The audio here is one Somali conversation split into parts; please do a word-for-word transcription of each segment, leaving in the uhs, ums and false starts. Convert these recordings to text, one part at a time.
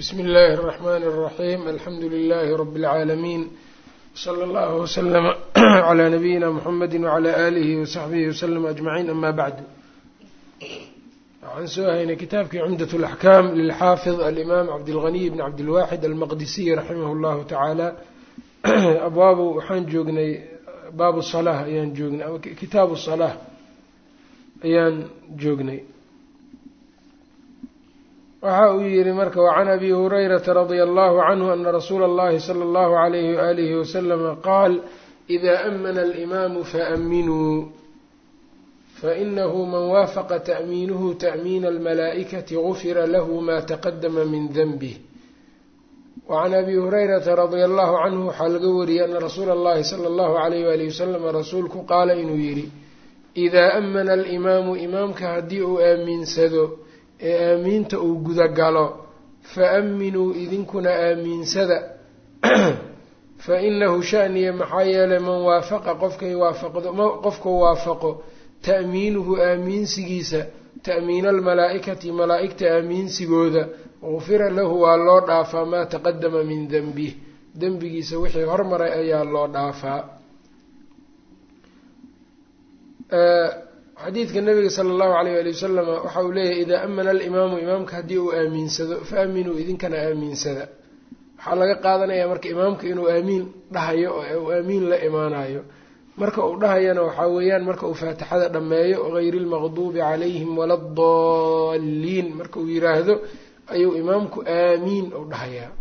بسم الله الرحمن الرحيم. الحمد لله رب العالمين، صلى الله وسلم على نبينا محمد وعلى آله وصحبه وسلم أجمعين. أما بعد، عن سؤالنا كتابك عمدة الأحكام للحافظ الإمام عبد الغني بن عبد الواحد المقدسي رحمه الله تعالى. أبواب وحان جوجني باب الصلاة أيان جوجني أو كتاب الصلاة أيان جوجني. waxa uu yiri marka وعن أبي هريرة رضي الله عنه أن رسول الله صلى الله عليه وآله وسلم قال: إذا أمن الإمام فأمنوا فإنه من وافق تأمينه تأمين الملائكة غفر له ما تقدم من ذنبه. وعن أبي هريرة رضي الله عنه حلقوري أن رسول الله صلى الله عليه وآله وسلم رسولك قال إنه يري: إذا أمن الإمام إمامك هديء آمين سدو ee aamiinta uu gudagalo faamminuu idinkuna aamiinsada fa inahu sha'niya maxaa yeelay man waafaqa qofkay waafaqdo qofka waafaqo ta'miinuhu aamiinsigiisa ta'miina almalaa'ikati malaa'igta aamiinsigooda gufira lahu waa loo dhaafaa maa taqadama min denbih dembigiisa wixii hormaray ayaa loo dhaafaa. xadiidka nabiga sala allahu alayh waali wasalam waxa uu leeyahay: idaa amana alimaamu imaamka haddii uu aamiinsado fa aaminuu idinkana aamiinsada. waxaa laga qaadanayaa marka imaamka inuu aamiin dhahayo oo uu aamiin la imaanayo. marka uu dhahayana waxaa weeyaan marka uu faatixada dhammeeyo gayri lmaqduubi calayhim wala adaalliin marka uu yiraahdo ayuu imaamku aamiin u dhahayaa.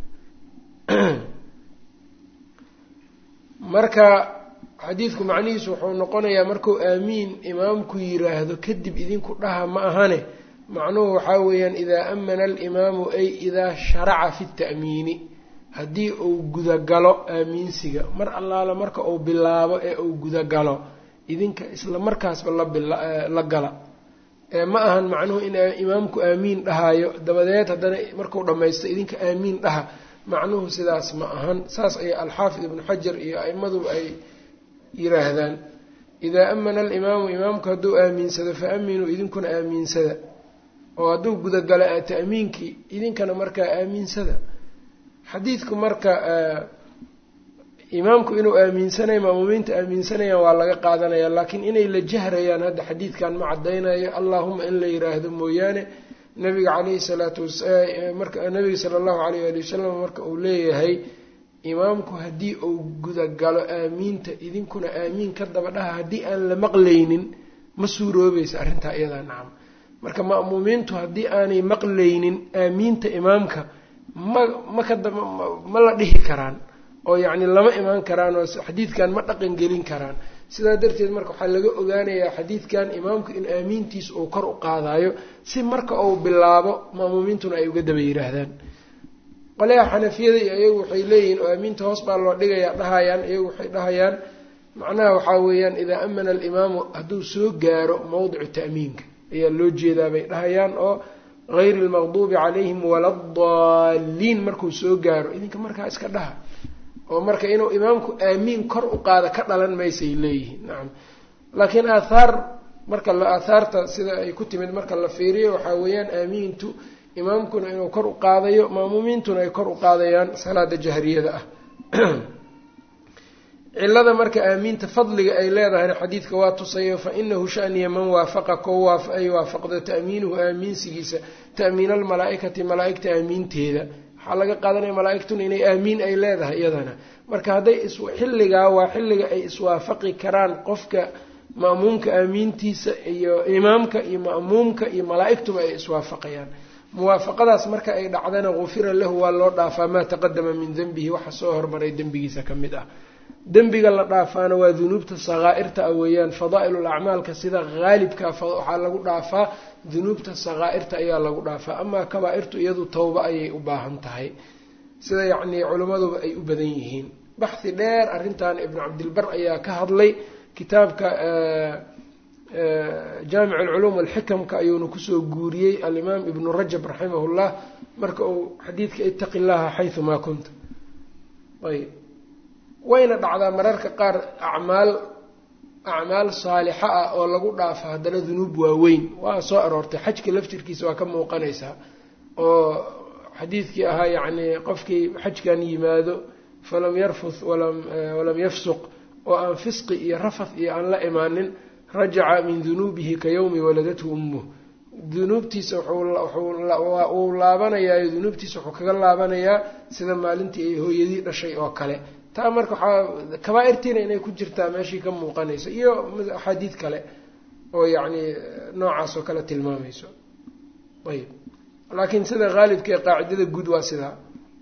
marka xadiidku macnihiisu wuxuu noqonayaa markuu aamiin imaamku yiraahdo kadib idinku dhaha ma ahane, macnuhu waxaa weeyaan idaa amana alimaamu ay idaa sharaca fi ta'miini, haddii uu gudagalo aamiinsiga mar allaala marka uu bilaabo ee uu gudagalo idinka isla markaasba la gala. ma ahan macnuhu in imaamku aamiin dhahayo dabadeed haddana markuu dhammaysto idinka aamiin dhaha, macnuhu sidaas ma ahan. saas ayaa alxaafid ibnu xajar iyo a'immadu ay yiraahdaan. idaa amana alimaamu imaamku hadduu aamiinsado fa aaminuu idinkuna aamiinsada, oo hadduu gudagalo ta'miinkii idinkana markaa aamiinsada. xadiidku marka imaamku inuu aaminsanayo ma'muumiinta aaminsanayaan waa laga qaadanaya, laakiin inay la jahrayaan hadda xadiidkan ma caddaynayo, allahuma in la yiraahdo mooyaane. nabiga calayhi salaatu wasalaam marka nabiga sala allahu alayh waali wasalam marka uu leeyahay imaamku haddii uu gudagalo aamiinta idinkuna aamiin ka daba dhaha, haddii aan la maqlaynin ma suuroobaysa arrintaa iyadaa. nacam marka ma'muumiintu haddii aanay maqlaynin aamiinta imaamka ma maka ma la dhihi karaan oo yacni lama imaan karaan oo xadiidkan ma dhaqan gelin karaan. sidaa darteed marka waxaa laga ogaanayaa xadiidkan imaamku in aamiintiisa uu kor u qaadayo si marka uu bilaabo ma'muumiintuna ay uga daba yiraahdaan. qolaha xanafiyada iyo iyagu waxay leeyihiin oo aamiinta hoos baa loo dhigayaa dhahayaan, iyagu waxay dhahayaan macnaha waxaa weeyaan idaa amana alimaamu hadduu soo gaaro mawdicu ta'miinka ayaa loo jeedaa bay dhahayaan, oo gayri lmaqduubi calayhim wala adaalliin markuu soo gaaro idinka markaa iska dhaha. oo marka inuu imaamku aamiin kor u qaado ka dhalan maysay leeyihiin. nacam laakiin aathaar marka la aathaarta sida ay ku timid marka la fiiriyo waxaa weeyaan aamiintu imaamkuna inuu kor u qaadayo ma'muumiintuna ay kor u qaadayaan salaada jahriyada ah. cilada marka aamiinta fadliga ay leedahayna xadiidka waa tusayo, fa inahu sha'niya man waafaqa ko ay waafaqdo ta'miinuhu aamiinsigiisa ta'miina almalaa'ikati malaa'igta aamiinteeda. waxaa laga qaadanaya malaa'igtuna inay aamiin ay leedahay iyadana. marka hadday xilligaa waa xilliga ay iswaafaqi karaan qofka ma'muumka aamiintiisa iyo imaamka iyo ma'muumka iyo malaa'igtuba ay iswaafaqayaan. muwaafaqadaas marka ay dhacdana gufira lahu waa loo dhaafaa maa taqadama min denbihi waxa soo hormaray dembigiisa ka mid ah. dembiga la dhaafaana waa dunuubta sakaa'irta ah weeyaan. fadaa'ilul acmaalka sida haalibka waxaa lagu dhaafaa dunuubta sakaa'irta ayaa lagu dhaafaa. amaa kabaa'irtu iyadu tawba ayay u baahan tahay, sida yacnii culimmaduba ay u badan yihiin. baxhi dheer arrintan ibnu cabdilbar ayaa ka hadlay kitaabka jaamic alculuum walxikamka ayuuna kusoo guuriyey alimaam ibnu rajab raximahullah marka uu xadiidka itaqi llaha xayumaa kunta. ayb wayna dhacdaa mararka qaar acmaal acmaal saalixa ah oo lagu dhaafa haddana dunuub waaweyn waa soo aroortay. xajka laftirkiisa waa ka muuqanaysaa oo xadiidkii ahaa yacni qofkii xajkan yimaado falam yarfuth walam walam yafsuq oo aan fisqi iyo rafath iyo aan la imaanin rajaca min dunuubihi ka yawmi waladathu ummuh dunuubtiisa uu laabanayaa dunuubtiisa wuxuu kaga laabanayaa sida maalintii ay hooyadii dhashay oo kale taa marka waxaa kabaa-irtiina inay ku jirtaa meeshii ka muuqanayso iyo axaadiid kale oo yacni noocaas oo kale tilmaamayso ayb laakiin sida haalibka ee qaacidada guud waa sidaa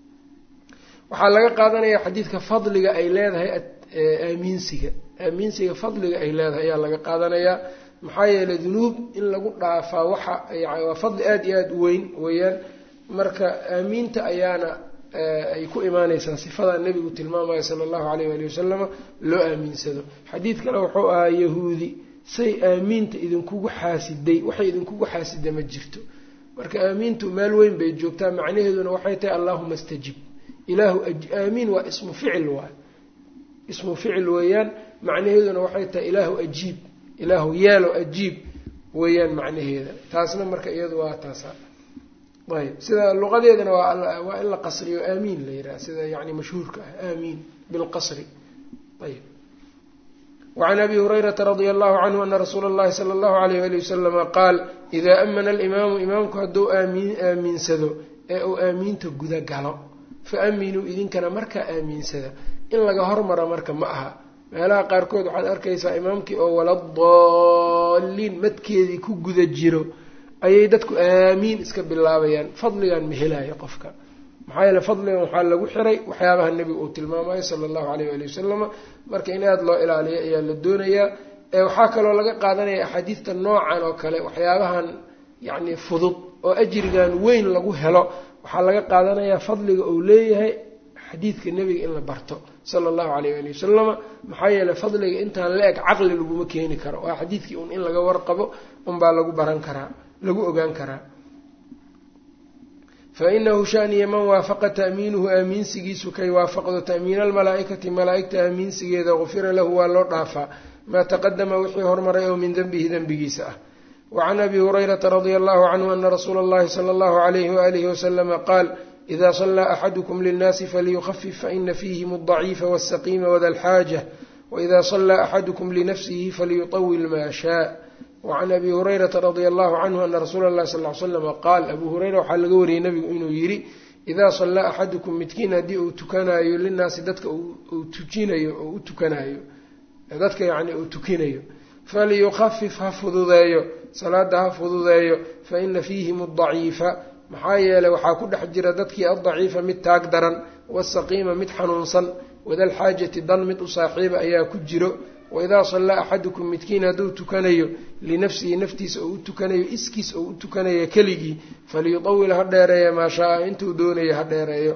waxaa laga qaadanayaa xadiidka fadliga ay leedahay aamiinsiga aamiinsiga fadliga ay leedahay ayaa laga qaadanayaa maxaa yeelay dunuub in lagu dhaafaa waxa waa fadli aada iyo aada u weyn weeyaan marka aamiinta ayaana ay ku imaaneysaa sifada nebigu tilmaamaya sala allahu alayh waali wasalama loo aaminsado xadiid kale wuxuu ahaa yahuudi say aamiinta idinkugu xaasiday waxay idinkugu xaasida ma jirto marka aamiintu meel weyn bay joogtaa macnaheeduna waxay tahay allahuma stajib ilaahu aamiin waa ismu ficil waay ismu ficil weeyaan macnaheeduna waxay tahay ilaahu ajiib ilaahu yeelo ajiib weeyaan macnaheeda taasna marka iyadu waa taasa ayb sida luqadeedana waa waa in la qasriyo aamiin la yidhaha sida yani mashhuurka ah aamiin bilqasri ayb wacan abi hurayrata radia allahu canhu ana rasuula اllahi sala allahu alayh ali wasalama qaal idaa amana alimaamu imaamku hadduu aamiin aamiinsado ee uu aamiinta guda galo fa aaminuu idinkana markaa aamiinsada in laga hormara marka ma aha meelaha qaarkood waxaad arkaysaa imaamkii oo waladaalliin madkeedii ku guda jiro ayay dadku aamiin iska bilaabayaan fadligan ma helaayo qofka maxaa yeele fadligan waxaa lagu xiray waxyaabaha nebiga uu tilmaamayo sala allahu alayh ali wasalama marka in aada loo ilaaliyo ayaa la doonayaa ee waxaa kaloo laga qaadanaya axaadiidta noocan oo kale waxyaabahan yacni fudud oo ajrigan weyn lagu helo waxaa laga qaadanayaa fadliga uu leeyahay xadiidka nebiga in la barto sala allahu alayh ali wasalama maxaa yeeley fadliga intaan la eg caqli laguma keeni karo waa xadiidkii un in laga warqabo unbaa lagu baran karaa lagu ogaan karaa fa inahu shaniya man waafaqa ta'miinuhu aamiinsigiisu kay waafaqdo ta'miina almalaa-ikati malaa-igta aamiinsigeeda gufira lahu waa loo dhaafaa maa taqadama wixii hormaray oo min denbihi denbigiisa ah wacan abi hurayrata radia allahu canhu ana rasuula allahi sala allahu alayhi waalihi wasalama qaal ida صلى أxadكم للناasi falyukفف faإna فيهm الضaciifa والسqيma wda الxاaجة وإida صلى أxadكم لنfسه falyuطwil ma شhاء وعan abi هurayرaةa رadي الlه عnه أna rasuula الlahi صلى اه عل سلم qaal abu hurayra waxaa laga wariyey nabigu inuu yihi إida صلىa أxadكم midkiin haddii uu tukanayo linaasi dadka uu tujinayo oo u tukanayo dadka yani uu tukinayo falyukفif ha fududeeyo salaada ha fududeeyo faإna فيهm الضaciifa maxaa yeeley waxaa ku dhex jira dadkii addaciifa mid taag daran wasaqiima mid xanuunsan wadalxaajati dan mid u saaxiiba ayaa ku jiro waidaa sallaa axadukum midkiin hadduu tukanayo linafsihi naftiisa oo u tukanayo iskiis oo u tukanayo keligii falyutawil ha dheereeya maa shaa-a intuu doonayo ha dheereeyo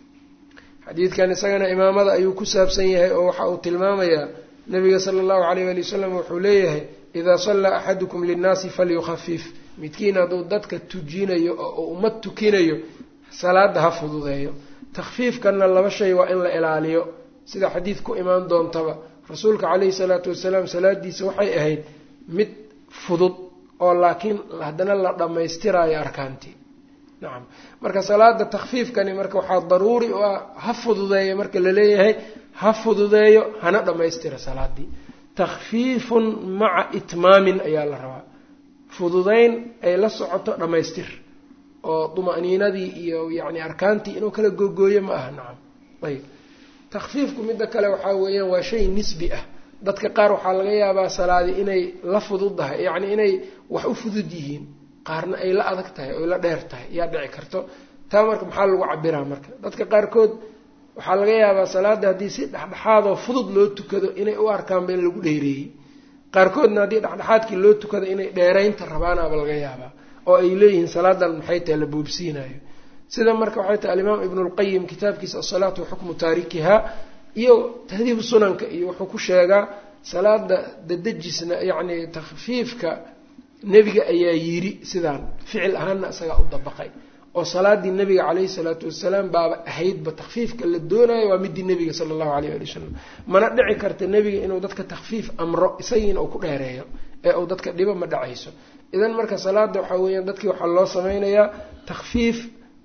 xadiidkan isagana imaamada ayuu ku saabsan yahay oo waxa uu tilmaamayaa nabiga sala allahu alayh ali wasalam wuxuu leeyahay idaa sallaa axadukum linnaasi falyukhafif midkiin hadduu dadka tujinayo oo ummad tukinayo salaada ha fududeeyo takhfiifkanna laba shay waa in la ilaaliyo sida xadiid ku imaan doontaba rasuulka calayhi salaatu wasalaam salaadiisa waxay ahayd mid fudud oo laakiin haddana la dhammaystiraayo arkaantii nacam marka salaada takhfiifkani marka waxaa daruuri u ah ha fududeeyo marka la leeyahay ha fududeeyo hana dhammaystira salaadii takhfiifun maca itmaamin ayaa la rabaa fududayn ay la socoto dhammaystir oo duma'niinadii iyo yacni arkaantii inuu kala googooyo ma aha nacam ayb takhfiifku midda kale waxaa weeyaan waa shay nisbi ah dadka qaar waxaa laga yaabaa salaadi inay la fududdahay yacni inay wax u fudud yihiin qaarna ay la adag tahay oy la dheer tahay yaa dhici karto taa marka maxaa lagu cabiraa marka dadka qaarkood waxaa laga yaabaa salaada haddii si dhexdhexaadoo fudud loo tukado inay u arkaanba in lagu dheereeyey qaarkoodna haddii dhexdhexaadkii loo tukado inay dheeraynta rabaanaaba laga yaabaa oo ay leeyihiin salaadan maxay tahay la boobsiinayo sida marka waxay tahay alimaam ibnu lqayim kitaabkiisa asalaatu xukmu taarikiha iyo tahdiibu sunanka iyo wuxuu ku sheegaa salaada dadejisna yacni takhfiifka nebiga ayaa yiri sidaan ficil ahaanna isagaa u dabaqay oo salaadii nabiga calayhi salaatu wasalaam baaba ahaydba takhfiifka la doonayo waa midii nebiga sala allahu alayh ali wasalam mana dhici karta nebiga inuu dadka takhfiif amro isagiina uu ku dheereeyo ee uu dadka dhibo ma dhacayso idan marka salaada waxaa weeyaan dadkii waxaa loo sameynayaa takhfiif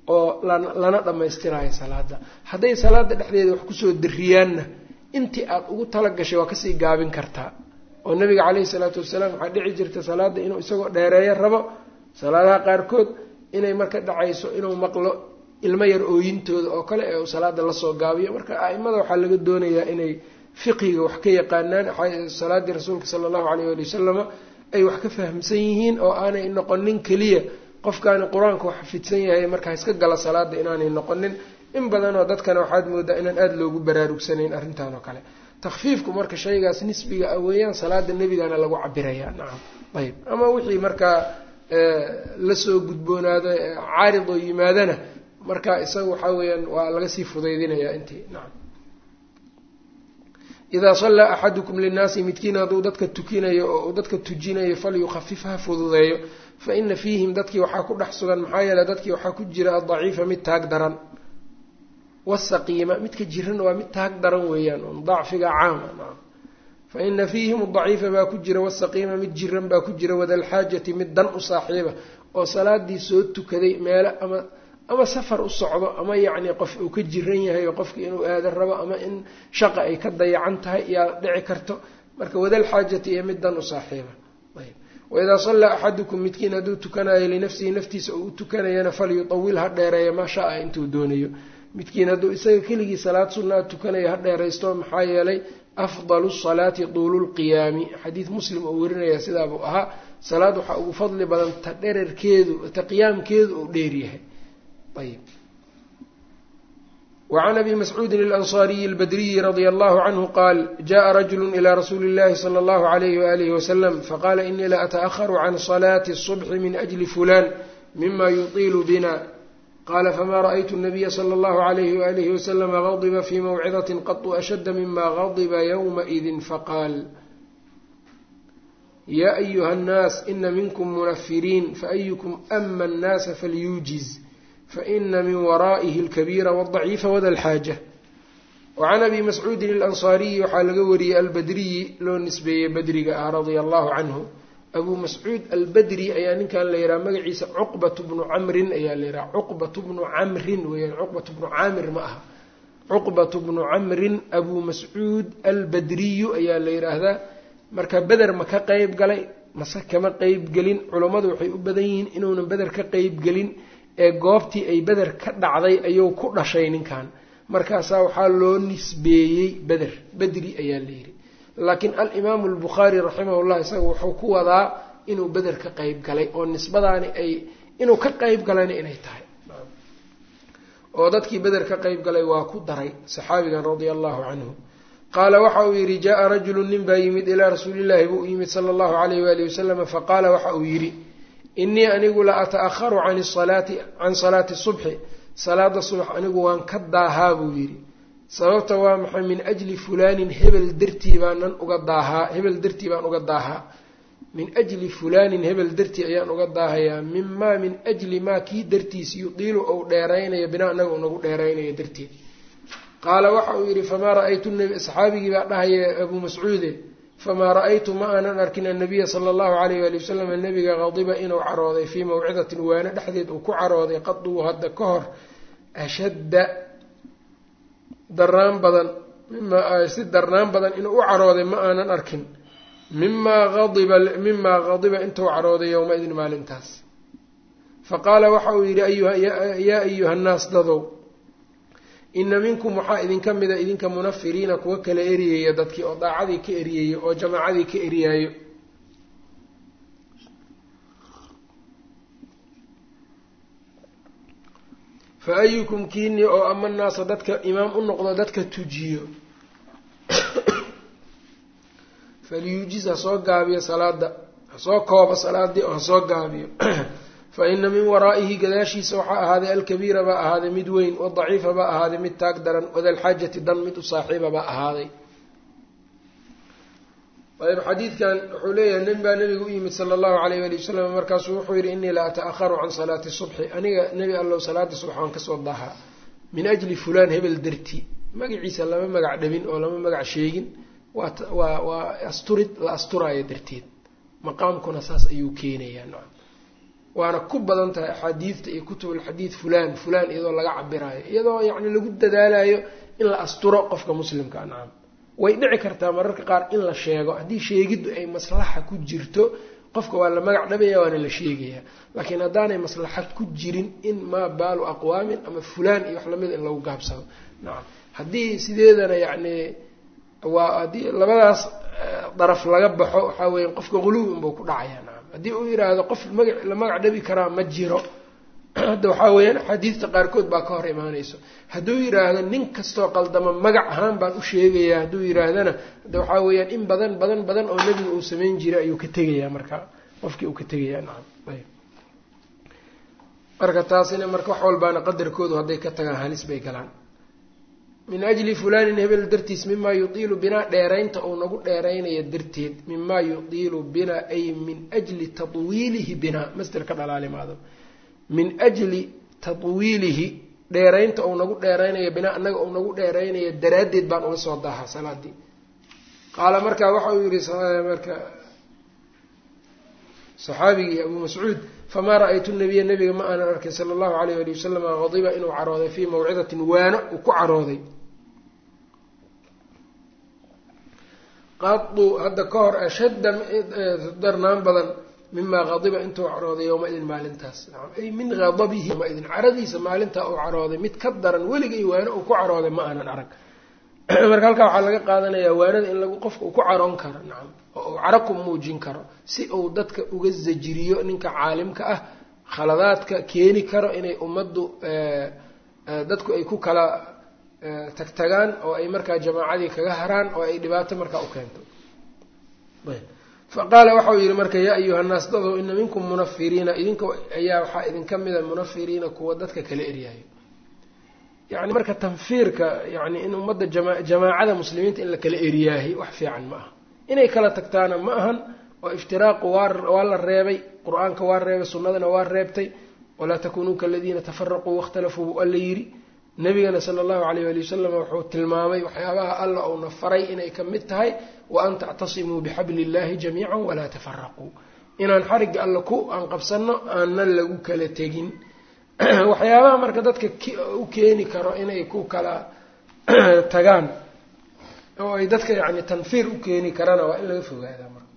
oo lana dhammaystirayo salaada. hadday salaada dhexdeeda wax kusoo dariyaanna intii aad ugu tala gashay waa kasii gaabin kartaa. oo nabiga calayhi salaatu wasalaam waxaa dhici jirta salaada inuu isagoo dheereeyo rabo salaadaha qaarkood inay marka dhacayso inuu maqlo ilmo yar ooyintooda oo kale ee uu salaada lasoo gaabiyo. marka a'imada waxaa laga doonayaa inay fiqiga wax ka yaqaanaan salaadii rasuulka sala allahu alayh ali wasalama ay wax ka fahamsan yihiin oo aanay noqonin keliya qofkaani qur-aanka wax xafidsan yahay markaa iska gala salaada inaanay noqonin. in badanoo dadkana waxaad moodaa inaan aada loogu baraarugsanayn arrintan oo kale. takfiifku marka shaygaas nisbiga ah weeyaan salaada nebigana lagu cabirayaa. nacam ayb ama wixii markaa lasoo gudboonaado caarid oo yimaadana marka isaga waxaa weeyaan waa laga sii fudaydinayaa intii. nacam idaa sallaa axadukum linnaasi midkiin hadduu dadka tukinayo oo uu dadka tujinayo falyukhafif ha fududeeyo fa ina fiihim dadkii waxaa ku dhex sugan maxaa yeele dadkii waxaa ku jira addaciifa mid taag daran wasaqiima midka jiran waa mid taag daran weeyaan un dacfiga caama. nacam fa ina fiihim adaciifa baa ku jira wasaqiima mid jiran baa ku jira wadalxaajati mid dan u saaxiiba oo salaadii soo tukaday meelo ama ama safar u socdo ama yacni qof uu ka jiran yahay oo qofkii inuu aadan rabo ama in shaqa ay ka dayacan tahay yaa dhici karto. marka wadalxaajati iyo mid dan u saaxiiba. ayb waidaa sallaa axadukum midkiin hadduu tukanayo linafsihi naftiisa uu u tukanayana falyutawil ha dheereeya maa shaa-a intuu doonayo. midkiin hadduu isaga keligii salaad sunnaa tukanayo ha dheeraysto maxaa yeelay afdalu salaati duulu lqiyaami. xadiid muslim oo warinaya sidaabuu ahaa salaad waxaa ugu fadli badan ta dherarkeedu ta qiyaamkeedu uu dheeryahay. ayb وعن أبي مسعود الأنصاري البدري رضي الله عنه قال جاء رجل إلى رسول الله صلى الله عليه وآله وسلم فقال إني لا أتأخر عن صلاة الصبح من أجل فلان مما يطيل بنا. قال فما رأيت النبي صلى الله عليه وآله وسلم غضب في موعظة قط أشد مما غضب يومئذ فقال يا أيها الناس إن منكم منفرين فأيكم أما الناس فليوجز فإن من ورائه الكبير والضعيف وذا الحاجة. وعن أبي مسعود الأنصاري وحال قوري البدري لو نسبي بدري رضي الله عنه. أبو مسعود البدري أيان كان ليرى مقعيس عقبة بن عمرو أيان ليرى عقبة بن عمرو ويان عقبة بن عامر معها عقبة بن عمرو أبو مسعود البدري أيان ليرى هذا مركب بدر ما كقيب قلي مسك كما قيب قلين علماء وحي أبدين إنه بدر كقيب قلين ee goobtii ay beder ka dhacday ayuu ku dhashay ninkan. markaasaa waxaa loo nisbeeyey beder bedri ayaa la yidhi. laakiin alimaamu albukhaari raximahullah isaga wuxuu ku wadaa inuu beder ka qeyb galay oo nisbadaani ay inuu ka qeyb galayna inay tahay. oo dadkii beder ka qeyb galay waa ku daray saxaabigan radia allahu canhu. qaala waxa uu yidhi jaa rajulu nin baa yimid ilaa rasuulillaahi buu yimid sala allahu alayh waalihi wasalama faqaala waxa uu yidhi inii anigu la ata'akharu can salaati can salaati subxi salaada subax anigu waan ka daahaa buu yidhi. sababta waa maxay min ajli fulaanin hebel dartii baanan uga daahaa hebel dartii baan uga daahaa min ajli fulaanin hebel dartii ayaan uga daahayaa mimaa min ajli maa kii dartiis yudiilu ou dheeraynayo binaa anaga unagu dheeraynayo darteed. qaala waxa uu yidhi famaa ra'aytu nabi saxaabigii baa dhahaya abuu mascuude famaa ra'aytu ma aanan arkin annabiya sala allahu alayh waali wasalam nabiga qadiba inuu carooday fii mawcidatin waano dhexdeed uu ku carooday qaduu hadda ka hor ashadda darnaan badan mimaa si darnaan badan inuu u carooday ma aanan arkin mimaa adiba mimaa qadiba intuu carooday yowma-idin maalintaas. faqaala waxa uu yidhi yaa ayuha nnaas dadow ina minkum waxaa idinka mida idinka munafiriina kuwa kala eriyaya dadkii oo daacadii ka eriyayo oo jamaacadii ka eriyaayo. fa ayukum kiini oo ama naasa dadka imaam u noqdo dadka tujiyo falyuujiz ha soo gaabiyo salaada hasoo koobo salaadii oo hasoo gaabiyo. fa ina min waraa'ihi gadaashiisa waxaa ahaaday alkabiira baa ahaaday mid weyn wadaciifa baa ahaaday mid taag daran wadalxaajati dan mid u saaxiiba baa ahaaday. ayb xadiidkan wuxuu leeyahay nin baa nabiga u yimid sala allahu alayh ali wasalam markaasuu wuxuu yidhi inii la ata'akharu can salaati subxi aniga nebi allow salaada subax waan kasoo daahaa min ajli fulaan hebel dartii. magaciisa lama magac dhabin oo lama magac sheegin waa waa waa asturid la asturaayo darteed maqaamkuna saas ayuu keenayaa. nacam waana ku badan tahay axaadiidta iyo kutubul xadiid fulaan fulaan iyadoo laga cabiraayo iyadoo yacni lagu dadaalayo in la asturo qofka muslimka nacam way dhici kartaa mararka qaar in la sheego haddii sheegiddu ay maslaxa ku jirto qofka waa la magac dhabaya waana la sheegayaa laakiin haddaanay maslaxa ku jirin in maa baalu aqwaamin ama fulaan iyo wax lamida in lagu gaabsado nacam haddii sideedana yacni waa haddii labadaas daraf laga baxo waxaa weya qofka quluwi unbuu ku dhacayaa nacam haddii uu yidhaahdo qof maga la magac dhabi karaa ma jiro hadda waxaa weeyaan axaadiista qaarkood baa ka hor imaanayso hadduu yidhaahdo nin kastoo qaldama magac ahaan baan u sheegayaa hadduu yidhaahdana hadda waxaa weeyaan in badan badan badan oo nebiga uu samayn jiray ayuu ka tegayaa markaa qofkii uu ka tegayaa nacam ayb marka taasina marka wax walbaana qadarkoodu hadday ka tagaan halis bay galaan min ajli fulaanin hebel dartiis mimaa yutiilu binaa dheeraynta uu nagu dheeraynaya darteed mimaa yutiilu binaa ay min ajli tatwiilihi binaa masder ka dhalaalimaado min ajli tatwiilihi dheeraynta uu nagu dheeraynayo binaa annaga uu nagu dheeraynayo daraaddeed baan uga soo daahaa salaadii qaala markaa waxa uu yihi marka saxaabigii abuu mascuud famaa ra-aytu nabiya nabiga ma aanan arkay sala allahu alayh ali wasalam qadiba inuu carooday fii mawcidatin waano uu ku carooday qadu hadda ka hor ashadda darnaan badan mimaa qadiba intuu carooday yowma-idin maalintaas ay min qadabihi yowma-idin caradiisa maalintaa uu carooday mid ka daran weligay waano uu ku carooday ma aanan arag marka halkaa waxaa laga qaadanayaa waanada in lagu qofka uu ku caroon karo nacam oo uu caro ku muujin karo si uu dadka uga zajiriyo ninka caalimka ah khaladaadka keeni karo inay ummaddu dadku ay ku kala tagtagaan oo ay markaa jamaacadii kaga haraan oo ay dhibaato markaa u keento fa qaala waxau yihi marka yaa ayuha nnaas dadow ina minkum munafiriina idinka ayaa waxaa idinka mida munafiriina kuwa dadka kala eryaayo yacni marka tanfiirka yani in ummadda jama jamaacada muslimiinta in la kala eryaahay wax fiican ma aha inay kala tagtaana ma ahan oo iftiraaqu waa waa la reebay qur-aanka waa reebay sunnadana waa reebtay walaa takunuu kaladiina tafaraquu waاkhtalafuu bu alla yidhi nabigana sala allahu alayh ali wasalam wuxuu tilmaamay waxyaabaha alla uuna faray inay ka mid tahay wa an tactasimuu bixabli illahi jamiica walaa tafaraquu inaan xarigga alla ku aan qabsanno aanan lagu kala tegin waxyaabaha marka dadka u keeni karo inay ku kala tagaan oo ay dadka yacni tanfiir u keeni karana waa in laga fogaadaa marka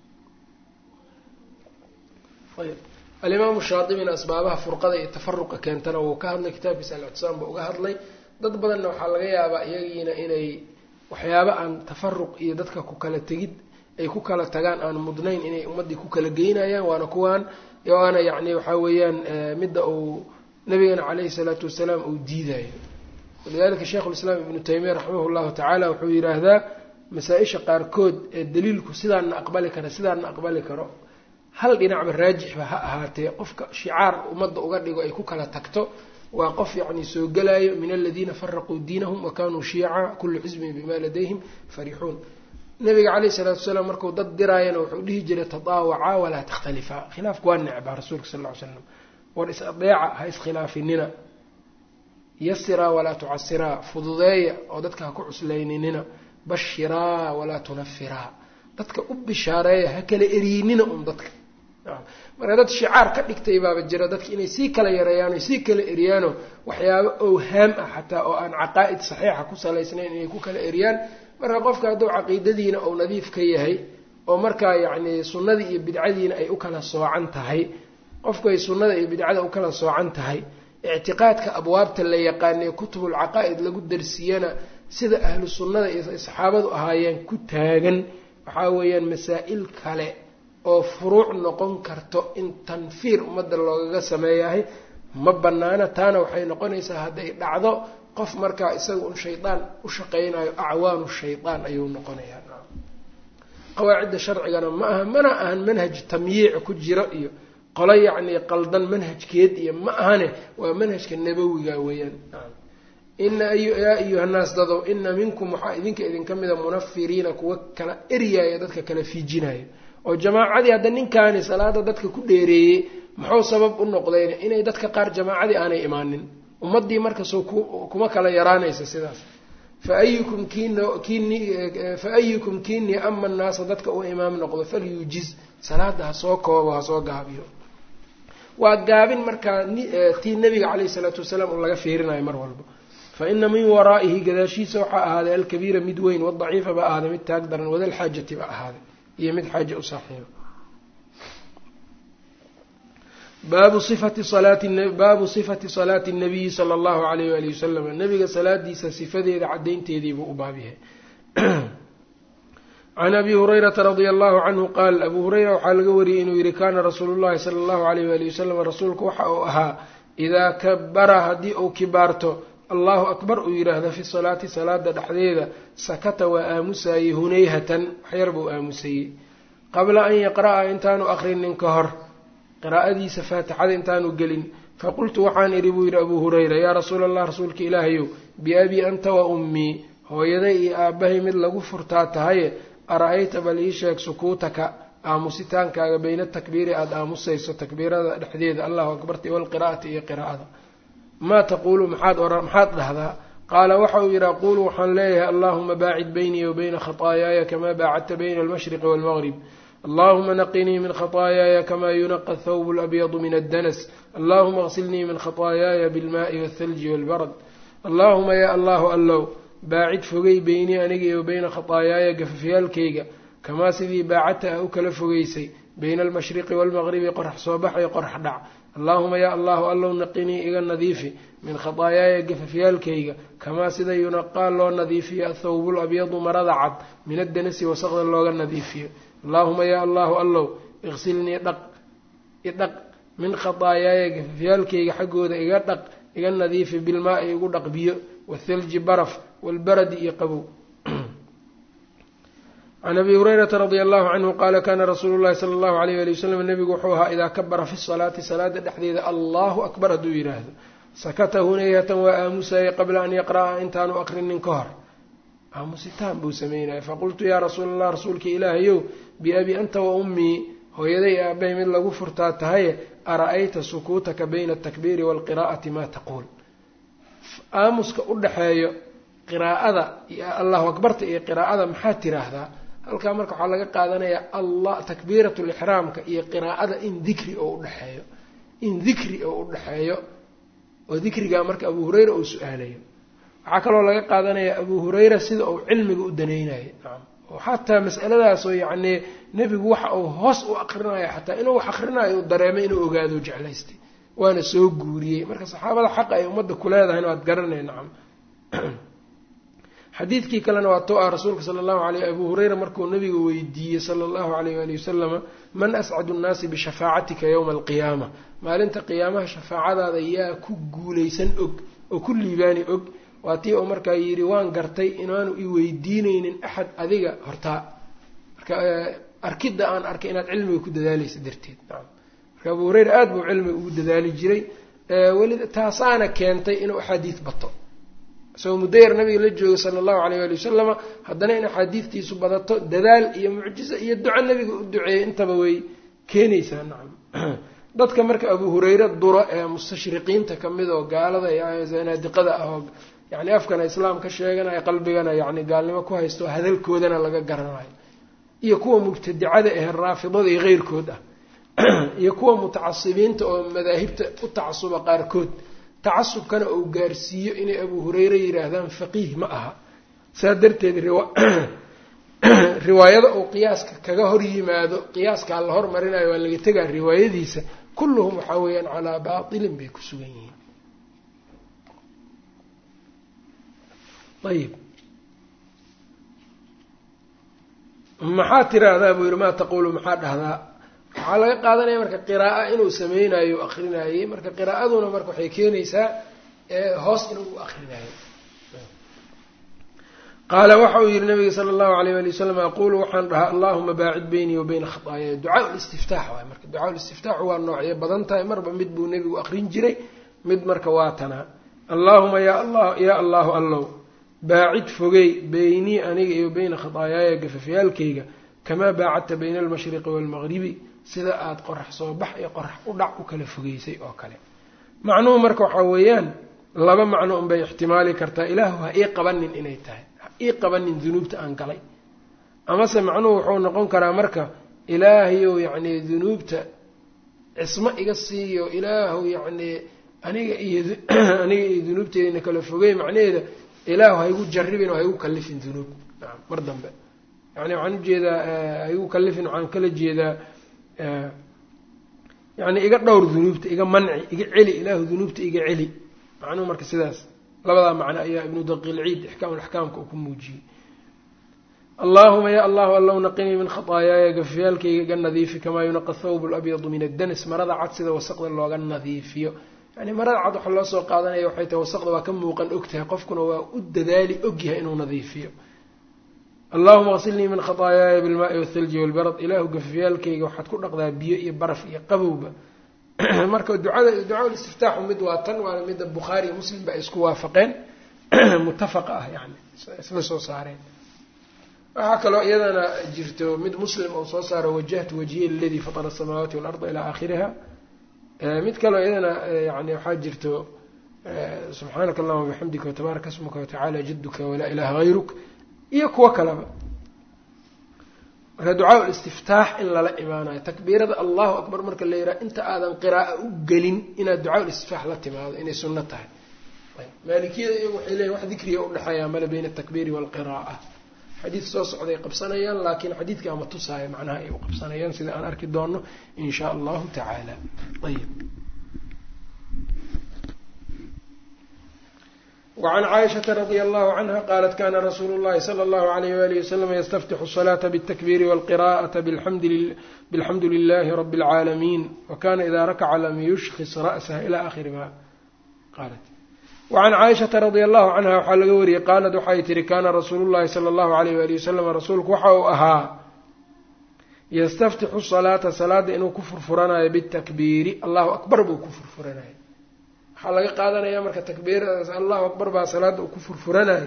ayb alimaamu shaatibina asbaabaha furqada iyo tafaruqa keentana wuu ka hadlay kitaabkiisa al-ictisaam buu uga hadlay dad badanna waxaa laga yaabaa iyagiina inay waxyaaba aan tafaruq iyo dadka ku kala tegid ay ku kala tagaan aan mudnayn inay ummaddii ku kala geynayaan waana kuwaan waana yacni waxaa weeyaan midda uu nabigana caleyhi salaatu wasalaam uu diidayo walidalika sheikhulislaam ibnu taymiya raximah llahu tacaala wuxuu yidhaahdaa masaa-isha qaarkood ee daliilku sidaana aqbali kara sidaana aqbali karo hal dhinacba raajixba ha ahaatee qofka shicaar ummadda uga dhigo ay ku kala tagto waa qof yacni soo gelayo min aladiina faraquu diinahum wa kanuu shiica kullu xisbin bima ladayhim farixuun nabiga caleyhi salaatu wasalaam markuu dad diraayana wuxuu dhihi jiray tadaawacaa walaa takhtalifaa khilaafku waa necbaa rasuulka sal ll ly slam war is adeeca ha iskhilaafinina yasiraa walaa tucasiraa fududeeya oo dadka ha ku cuslayninina bashiraa walaa tunafiraa dadka u bishaareeya ha kala eriyinina un dadka marka dad shicaar ka dhigtay baaba jira dadka inay sii kala yareeyaan sii kala eriyaano waxyaabo owhaam ah xataa oo aan caqaa'id saxiixa ku salaysnayn inay ku kala eriyaan marka qofka hadduu caqiidadiina uu nadiif ka yahay oo markaa yacni sunnadii iyo bidcadiina ay u kala soocan tahay qofku ay sunnada iyo bidcada u kala soocan tahay ictiqaadka abwaabta la yaqaanay kutubul caqaa'id lagu darsiyana sida ahlu sunnada iyo saxaabadu ahaayeen ku taagan waxaa weeyaan masaa'il kale oo furuuc noqon karto in tanfiir ummadda loogaga sameeyahay ma banaana taana waxay noqonaysaa hadday dhacdo qof markaa isaga un shaydaan u shaqaynayo acwaanu shaydaan ayuu noqonayaa qawaacidda sharcigana ma aha mana ahan manhaj tamyiic ku jiro iyo qolo yacni qaldan manhajkeed iyo ma ahane waa manhajka nabawiga weeyaan ina yaa ayuha nnaas dadow ina minkum waxaa idinka idinka mida munafiriina kuwa kala eryaaya dadka kala fiijinaayo oo jamaacadii hadda ninkaani salaada dadka ku dheereeyey muxuu sabab u noqdayna inay dadka qaar jamaacadii aanay imaanin ummaddii markasoo kuma kala yaraanaysa sidaas faayukum kiin fa ayukum kiinii ama nnaasa dadka uu imaam noqdo falyujiz salaada ha soo koobo ha soo gaabiyo waa gaabin markaa tii nabiga calayhi salaatu wasalaam uu laga fiirinayo mar walba fa ina min waraa'ihi gadaashiisa waxaa ahaaday alkabiira mid weyn wadaciifa ba ahaaday mid taag daran wadalxaajati ba ahaaday iyo mid xaaja u saaxiiba baabu sifati salaati baabu sifati salaati الnabiyi sala allahu alayh waali wasalam nabiga salaadiisa sifadeeda caddaynteediibuu u baab yahay can abi hurayrata radia allahu canhu qaal abu hurayra waxaa laga wariyey inuu yihi kaana rasuulu llahi sala allahu alayh waali wasalam rasuulku waxa uu ahaa idaa kabara haddii uu kibaarto allahu akbar uu yidhaahdo fi salaati salaada dhexdeeda sakata waa aamusayey hunayhatan waxyar buu aamusayey qabla an yaqra'a intaanu akrinin ka hor qiraa'adiisa faatixada intaanu gelin faqultu waxaan idhi buu yidhi abuu hurayra yaa rasuula allah rasuulka ilaahayow biabii anta wa ummii hooyaday iyo aabbahay mid lagu furtaa tahaye ara-ayta bal ii sheeg sukuutaka aamusitaankaaga bayna takbiiri aada aamusayso takbiirada dhexdeeda allahu akbarti walqiraa'ati iyo qiraa'ada maa taquulu maxaad oran maxaad dhahdaa qaala waxa uu yidhi aquulu waxaan leeyahay allahuma baacid baynii wa bayna khataayaaya kamaa baacadta bayna almashriqi waalmaqrib allahuma naqinii min khataayaaya kamaa yunaqa athawbu alabyadu min addanas allahuma agsilnii min khataayaaya bilmaai waalthalji waalbarad allahuma yaa allahu allow baacid fogey beynii aniga iyo bayna khataayaaya gafafyaalkayga kamaa sidii baacadta ah u kala fogeysay bayna almashriqi waalmaqribi qorax soo bax iyo qorax dhac allahuma yaa allahu allow naqinii iga nadiifi min khataayaaya gafafyaalkayga kamaa sida yunaqaa loo nadiifiyo athawbu labyadu marada cad min addanasi wasaqda looga nadiifiyo allahuma yaa allahu allow iqsilnii dhaq idhaq min khataayaaya gafafyaalkayga xaggooda iga dhaq iga nadiifi bilmaa-i igu dhaq biyo wathalji baraf walbaradi iyo qabow can abi hurayrata radia allahu canhu qaala kaana rasuulu llahi sala allahu alayh ali wasalam nabigu wuxuu ahaa idaa kabara fi salaati salaada dhexdeeda allahu akbar hadduu yidhaahdo sakata hunayhatan waa aamusayay qabla an yaqra'a intaanu akrinin ka hor aamusitaan buu sameynaya faqultu yaa rasuula allah rasuulka ilaahayow biabi anta wa ummii hooyaday aabbahay mid lagu furtaa tahaye ara-ayta sukuutaka bayna atakbiiri waalqiraa'ati maa taquul aamuska u dhexeeyo qiraa'ada iyo allahu akbarta iyo qiraa'ada maxaad tiraahdaa halkaa marka waxaa laga qaadanayaa allah takbiiratu lixraamka iyo qiraa'ada in dikri oo udhexeeyo in dikri oo udhexeeyo oo dikrigaa marka abuu hurayra uu su-aalayo waxaa kaloo laga qaadanayaa abuu hurayra sida uu cilmiga u danaynayo nacam oo xataa mas'aladaasoo yacnii nebigu waxa uu hoos u akrinayo xataa inuu wax akrinayo u dareemay inuu ogaado jeclaystay waana soo guuriyey marka saxaabada xaqa ay ummadda ku leedahayna waad garanay nacam xadiidkii kalena waa to ah rasuulka sala allahu aleyh abuu hurayra markuu nabiga weydiiyey sala allahu alayh waali wasalama man ascadu nnaasi bishafaacatika yowma alqiyaama maalinta qiyaamaha shafaacadaada yaa ku guulaysan og oo ku liibaani og waa tii oo markaa yidhi waan gartay inaanu i weydiinaynin axad adiga hortaa marka arkidda aan arkay inaad cilmiga ku dadaalaysa darteed nacam marka abuu hurayra aada buu cilmiga ugu dadaali jiray weli taasaana keentay inuu axaadiis bato isagoo mudayar nabiga la jooga sala allahu alayh waali wasalama haddana in axaadiistiisu badato dadaal iyo mucjizo iyo duco nabiga u duceeyey intaba way keenaysaa nacam dadka marka abuu hurayre duro ee mustashriqiinta kamid oo gaalada zanaadiqada ah oo yacni afkana islaam ka sheeganaya qalbigana yacni gaalnimo ku haysto hadalkoodana laga garanayo iyo kuwa mubtadicada ah raafidada iyo keyrkood ah iyo kuwa mutacasibiinta oo madaahibta u tacasuba qaarkood tacasubkana uu gaarsiiyo inay abuu hurayre yidhaahdaan faqiih ma aha saa darteed riwaayada uu qiyaaska kaga hor yimaado qiyaaskaa la hormarinayo waa laga tegaa riwaayadiisa kulluhum waxaa weeyaan calaa baatilin bay ku sugan yihiin ayib maxaa tiraahdaa buu yidhi maa taquulu maxaa dhahdaa waxaa laga qaadanaya marka qiraaa inuu sameynayo u akrinayey marka qiraa'aduna marka waxay keenaysaa hoos inuu u akrinayo qaala waxa uu yihi nabiga sala allahu alayh ali wasalam aqulu waxaan dhahaa allahuma baacid beynii wa bayna khataaya ducaa listiftaax waay marka ducaa listiftaaxu waa noocyo badan tahay marba mid buu nebigu akrin jiray mid marka waa tanaa allahuma ya allah yaa allahu allow baacid fogey beynii aniga iyo bayna khataayaaya gafafyaalkayga kamaa baacadta bayna almashriqi waalmaqribi sida aada qorax soo bax iyo qorax u dhac u kala fogeysay oo kale macnuhu marka waxaa weeyaan laba macno unbay ixtimaali kartaa ilaahu ha ii qabanin inay tahay ha ii qabanin dunuubta aan galay amase macnuhu wuxuu noqon karaa marka ilaahayow yacnii dunuubta cismo iga siiyo ilaahu yacni aniga iyo aniga iyo dunuubteedina kala fogey macnaheeda ilaahu ha igu jarribin oo ha igu kallifin dunuub nacam mar dambe yani waxaan ujeedaa ha igu kallifin waxaan kala jeedaa yani iga dhowr dunuubta iga manci iga celi ilaahu dunuubta iga celi macnuhu marka sidaas labadaa macno ayaa ibnu daqiilciid ixkaam axkaamka uu ku muujiyey allahuma ya allahu allow naqinii min khataayaaya gafyaalkayga iga nadiifi kamaa yunaqa thawb labyadu min addanis marada cad sida wasaqda looga nadiifiyo yani marada cad waxaa loo soo qaadanaya waxay tahay wasaqda waa ka muuqan ogtahay qofkuna waa u dadaali ogyahay inuu nadiifiyo allahuma qsilnii min khataayaaya bilmaai wathalji walbarad ilaahu gafyaalkayga waxaad ku dhaqdaa biyo iyo baraf iyo qabowba marka ducada ducaa istiftaaxu mid waa tan waana midda bukhaari iyo muslim ba ay isku waafaqeen muttafaqa ah yani isla soo saareen waxaa kaloo iyadana jirto mid muslim oo soo saaro wajahtu wajhiya liladii fatara asamaawaati waalarda ilaa aakhiriha mid kaloo iyadana yani waxaa jirto subxaanaka allahuma bixamdika watabaaraka smuka watacaala jadduka walaa ilaha hayruk iyo kuwo kaleba marka ducaa istiftaax in lala imaanayo takbiirada allahu akbar marka la yidhaha inta aadan qiraaa u gelin inaad ducaa istiftaax la timaado inay sunno tahay maalikiyada iyagu waxay leeyihin wax dikriga udhexeeyaa male bayna atakbiiri waalqira'a xadiid soo socday qabsanayaan laakiin xadiidka ama tusaaya macnaha ay u qabsanayaan sida aan arki doono in shaa allahu tacaala ayb وعن عائشة رضي الله عنها قالت كان رسول الله صلى الله عليه وآله وسلم يستفتح الصلاة بالتكبير والقراءة بالحمد, لله بالحمد لله رب العالمين وكان إذا ركع لم يشخص رأسه إلى آخر ما قالت وعن عائشة رضي الله عنها وحال قوري قالت وحيتري كان رسول الله صلى الله عليه وآله وسلم رسولك وحاو أها يستفتح الصلاة صلاة إنه كفر فرناي بالتكبير الله أكبر بو كفر فرناي waxaa laga qaadanaya marka takbiiradaas allahu akbar baa salaada uu ku furfuranayo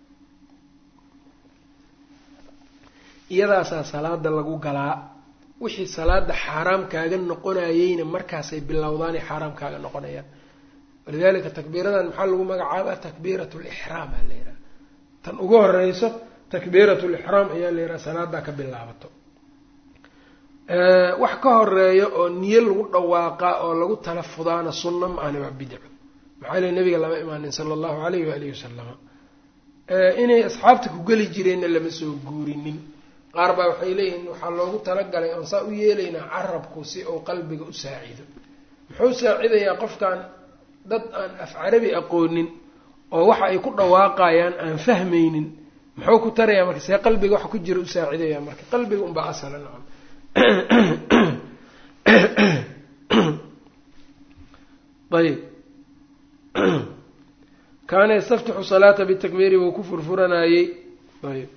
iyadaasaa salaada lagu galaa wixii salaada xaaraam kaaga noqonayeyna markaasay bilowdaanay xaaraam kaaga noqonayaan walidaalika takbiiradan maxaa lagu magacaabaa takbiirat lixraam aa la yidhaha tan ugu horeyso takbiirat lixraam ayaa la yidhaha salaadaa ka bilaabato wax ka horeeyo oo niyo lagu dhawaaqa oo lagu talafudaana sunna ma ahna waa bidco maxaa le nabiga lama imaanin sala allahu alayhi waalihi wasalama inay asxaabta ku geli jireenna lama soo guurinin qaar baa waxay leeyihiin waxaa loogu talagalay oon saa u yeelaynaa carabku si uu qalbiga u saacido muxuu saacidayaa qofkan dad aan af carabi aqoonin oo waxa ay ku dhawaaqayaan aan fahmaynin muxuu ku tarayaa marka see qalbiga waxa ku jira u saacidaya marka qalbiga unbaa asala nacam ayb kaana yastaftixu salaata bitakbiiri buu ku furfuranayey ayb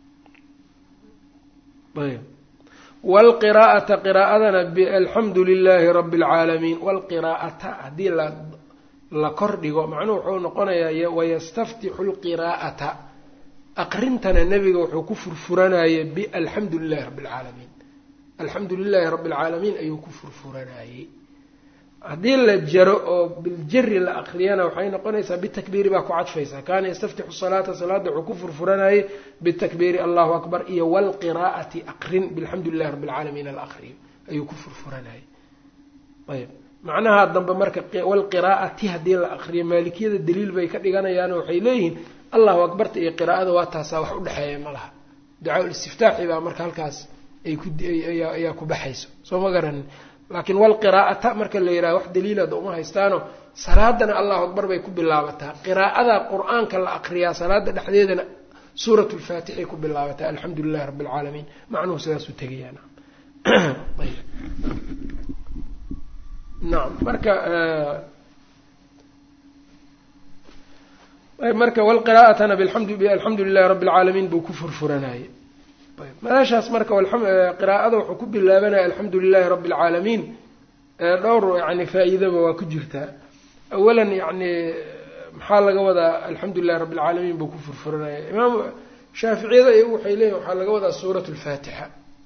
ayb waalqiraa'ata qiraa'adana alxamdu lilaahi rabbi alcaalamiin waalqiraa'ata haddii la la kor dhigo macnuhu wuxuu noqonayaa wayastaftixu lqiraa'ata aqrintana nebiga wuxuu ku furfuranayey bialxamdu lilahi rabbi alcaalamiin alxamdu lilaahi rabbi alcaalamiin ayuu ku furfuranayey haddii la jaro oo biljari la akriyana waxay noqonaysaa bitakbiiri baa ku cadfaysaa kaana yastaftixu salaata salaada wuxuu ku furfuranayey bitakbiiri allahu akbar iyo waalqiraa'ati aqrin bilxamdu lilahi rabbi alcaalamiin alakriyo ayuu ku furfuranayey ayb macnaha dambe marka waalqiraa'ati haddii la akriyo maalikiyada daliil bay ka dhiganayaano waxay leeyihiin allahu akbarta iyo qiraa'ada waa taasaa wax udhexeeya ma laha ducaa istiftaaxi baa marka halkaas ay ku ayaa ku baxayso soo ma garanin laakiin walqiraa'ata marka la yidhaha wax daliilada uma haystaano salaadana allahu akbar bay ku bilaabataa qiraa'ada qur-aanka la akriyaa salaada dhexdeedana suurat lfaatixay ku bilaabataa alxamdu lilahi rabbi alcaalamiin macnuhu sidaasuu tegayaa ayb nacam marka marka walqiraa'atana alxamdu lilahi rabbi alcaalamiin buu ku furfuranayay meeshaas marka qiraa'ada wuxuu ku bilaabanaya alxamdu lilahi rabbi alcaalamiin dhowr yani faa-iidaba waa ku jirtaa awalan yani maxaa laga wadaa alxamdu lilahi rabbi alcaalamiin buu ku furfuranaya imaam shaaficiyada iyagu waxay leeyihin waxaa laga wadaa suurat lfaatixa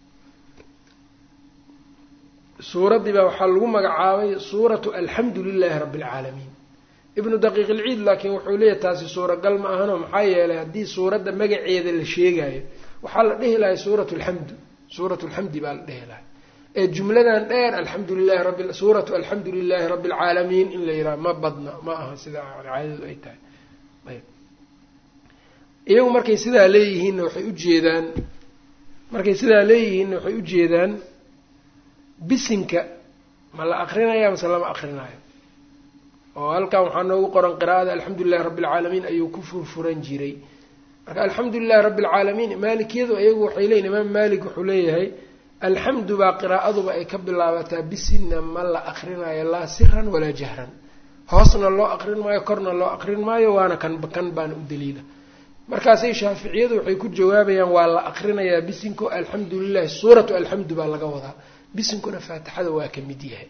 suuraddii baa waxaa lagu magacaabay suuratu alxamdu lilahi rabbi alcaalamiin ibnu daqiiq ilciid laakiin wuxuu leeyahay taasi suuragal ma ahano maxaa yeelay haddii suuradda magaceeda la sheegayo waxaa la dhehi lahay suurat lxamdu suurat lxamdi baa la dhehi lahay ee jumladan dheer alxamdulilahi rabbi suuratu alxamdu lilahi rabbi alcaalamiin in la yidhaha ma badna ma aha sidaa caadadu ay tahay ayb iyagu markay sidaa leeyihiinna waxay ujeedaan markay sidaa leeyihiinna waxay ujeedaan bisinka ma la akrinaya mase lama akrinaayo oo halkan waxaa noogu qoran qiraa'ada alxamdu lilahi rabbi alcaalamiin ayuu ku furfuran jiray marka alxamdu lilahi rabbi alcaalamiin maalikiyadu iyagu waxay leeyihin imaam maalik wuxuu leeyahay alxamdu baa qiraa'aduba ay ka bilaabataa bisinna ma la akrinayo laa siran walaa jahran hoosna loo akrin maayo korna loo akrin maayo waana kan kan baana u daliila markaasay shaaficiyadu waxay ku jawaabayaan waa la akrinayaa bisinko alxamdu lilahi suuratu alxamdu baa laga wadaa bisinkuna faatixada waa ka mid yahay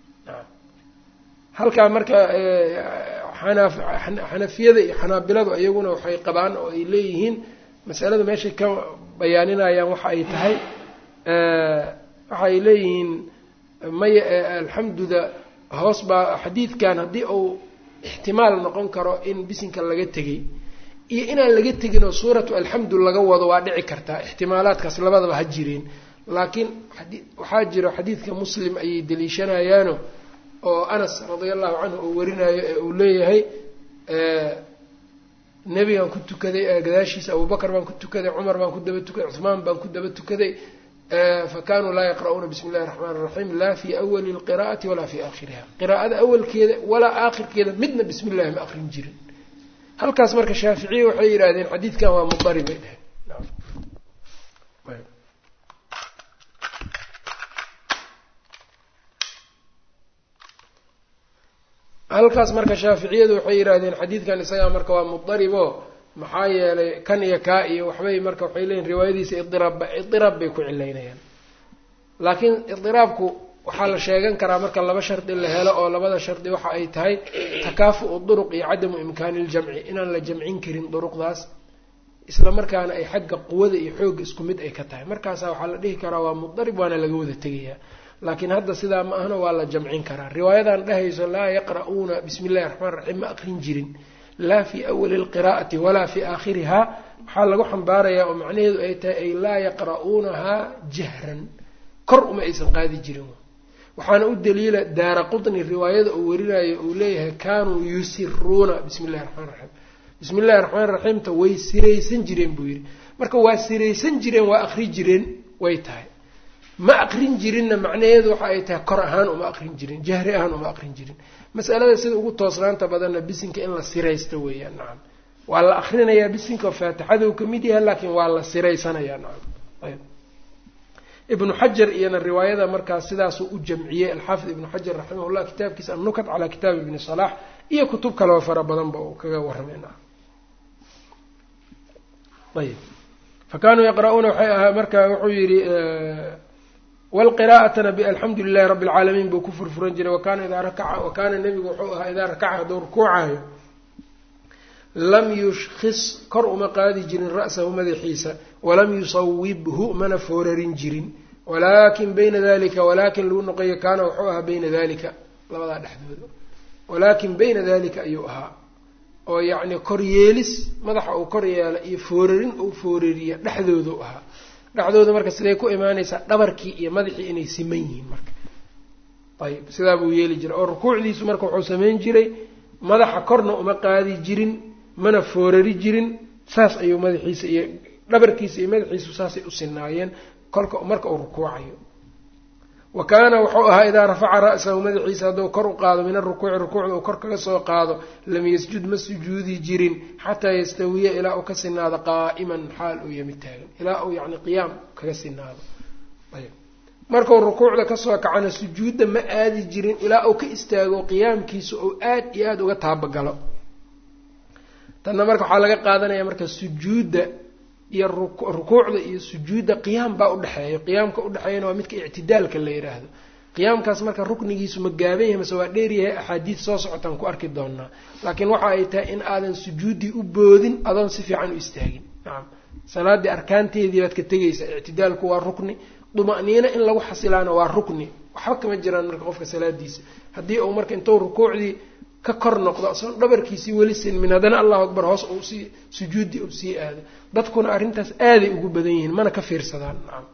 halkaa marka xanafiyada iyo xanaabiladu iyaguna waxay qabaan oo ay leeyihiin masalada meeshay ka bayaaninayaan waxa ay tahay waxay leeyihiin may alxamduda hoos baa xadiidkan haddii uu ixtimaal noqon karo in bisinka laga tegay iyo inaan laga tegin oo suuratu alxamdu laga wado waa dhici kartaa ixtimaalaadkaas labadaba ha jireen laakiin waxaa jiro xadiidka muslim ayay daliishanayaano oo anas radia allahu canhu uu warinayo ee uu leeyahay nebigaan ku tukaday gadaashiisa abubakar baan ku tukaday cumar baan ku daba tukaday cuhmaan baan ku daba tukaday fakanuu laa yaqra'uuna bismi illahi raxmaan raxiim laa fii awali lqiraa'ati walaa fii aakhiriha qiraa'ada awalkeeda walaa aakhirkeeda midna bismi illahi ma akrin jirin halkaas marka shaaficiya waxay yidhaahdeen xadiidkan waa mudarib bay dheheen halkaas marka shaaficiyadu waxay yidhaahdeen xadiidkan isagaa marka waa mudaribo maxaa yeelay kan iyo kaa iyo waxbay marka waxay leeyihin riwaayadiisa idiraabba idiraab bay ku cilaynayaan laakiin idiraabku waxaa la sheegan karaa marka laba shardi la helo oo labada shardi waxa ay tahay takaafu-u duruq iyo cadamu imkaani iljamci inaan la jamcin karin duruqdaas isla markaana ay xagga quwada iyo xoogga isku mid ay ka tahay markaasa waxaa la dhihi karaa waa mudarib waana laga wada tegayaa laakiin hadda sidaa ma ahna waa la jamcin karaa riwaayadan dhahayso laa yaqra'uuna bismi illahi raxmaan raxiim ma akrin jirin laa fii awali lqiraa'ati walaa fii aakhirihaa waxaa lagu xambaarayaa oo macnaheedu ay tahay ay laa yaqra'uunahaa jahran kor uma aysan qaadi jirin waxaana u daliila daara qutni riwaayada uu warinayo uu leeyahay kaanuu yusiruuna bismi illahi raxmaan raxiim bismi illahi raxmaan raxiimta way siraysan jireen buu yidhi marka waa siraysan jireen waa akri jireen way tahay ma akrin jirinna macnaheedu waxa ay tahay kor ahaan uma akrin jirin jahri ahaan uma akrin jirin mas'alada sida ugu toosnaanta badanna bisinka in la siraysto weeyaan nacam waa la akrinayaa bisinka oo faatixada uu ka mid yahay laakiin waa la siraysanayaa nacam ayb ibnu xajar iyana riwaayada markaas sidaasuu u jamciyey alxaafid ibnu xajar raximahullah kitaabkiisa annukat calaa kitaabi ibni salaax iyo kutub kaleo fara badanba uu kaga warramay nacam ayb fa kaanuu yaqra'uuna waxay ahaa marka wuxuu yidhi wlqira'atana balxamdu lilahi rabbi alcaalamiin buu ku furfuran jiray wakaana idaa rakaca wakaana nebigu wuxuu ahaa idaa rakaca hadduu rukuucayo lam yushkhis kor uma qaadi jirin ra'sahu madaxiisa walam yusawibhu mana foorarin jirin walaakin bayna dalika walaakin lagu noqoyo kaana wuxuu ahaa bayna dalika labadaa dhexdooda walaakin bayna dalika ayuu ahaa oo yacni kor yeelis madaxa uu kor yeela iyo foorarin uu foorariya dhexdoodu ahaa dhexdooda marka siday ku imaanaysaa dhabarkii iyo madaxii inay siman yihiin marka ayib sidaa buu yeeli jiray oo rukuucdiisu marka wuxuu samayn jiray madaxa korna uma qaadi jirin mana foorari jirin saas ayuu madaxiisa iyo dhabarkiisa iyo madaxiisu saasay u sinaayeen kolka marka uu rukuucayo wa kaana wuxuu ahaa idaa rafaca ra'sahu madaxiisa hadduu kor u qaado min arukuuci rukuucda uu kor kaga soo qaado lam yasjud ma sujuudi jirin xataa yastawiya ilaa uu ka sinaado qaa'iman xaal uu yami taagan ilaa uu yacni qiyaam kaga sinaado ayb markuu rukuucda kasoo kacana sujuudda ma aadi jirin ilaa uu ka istaago qiyaamkiisa uu aad iyo aada uga taabagalo tanna marka waxaa laga qaadanaya marka sujuudda iyo rukuucda iyo sujuudda qiyaam baa udhexeeya qiyaamka udhexeeyana waa midka ictidaalka la yidhaahdo qiyaamkaas marka ruknigiisu ma gaaban yahay mase waa dheeryahay axaadiid soo socotaan ku arki doonaa laakiin waxa ay tahay in aadan sujuuddii u boodin adoon si fiican u istaagin nacam salaaddii arkaanteedii baad ka tegaysaa ictidaalku waa rukni duma'niina in lagu xasilaana waa rukni waxba kama jiraan marka qofka salaadiisa haddii uu marka intuu rukuucdii ka kor noqdo asoon dhabarkiisii weli sinmin haddana allahu akbar hoos uu sii sujuuddii uu sii aado dadkuna arrintaas aaday ugu badan yihiin mana ka fiirsadaan nacam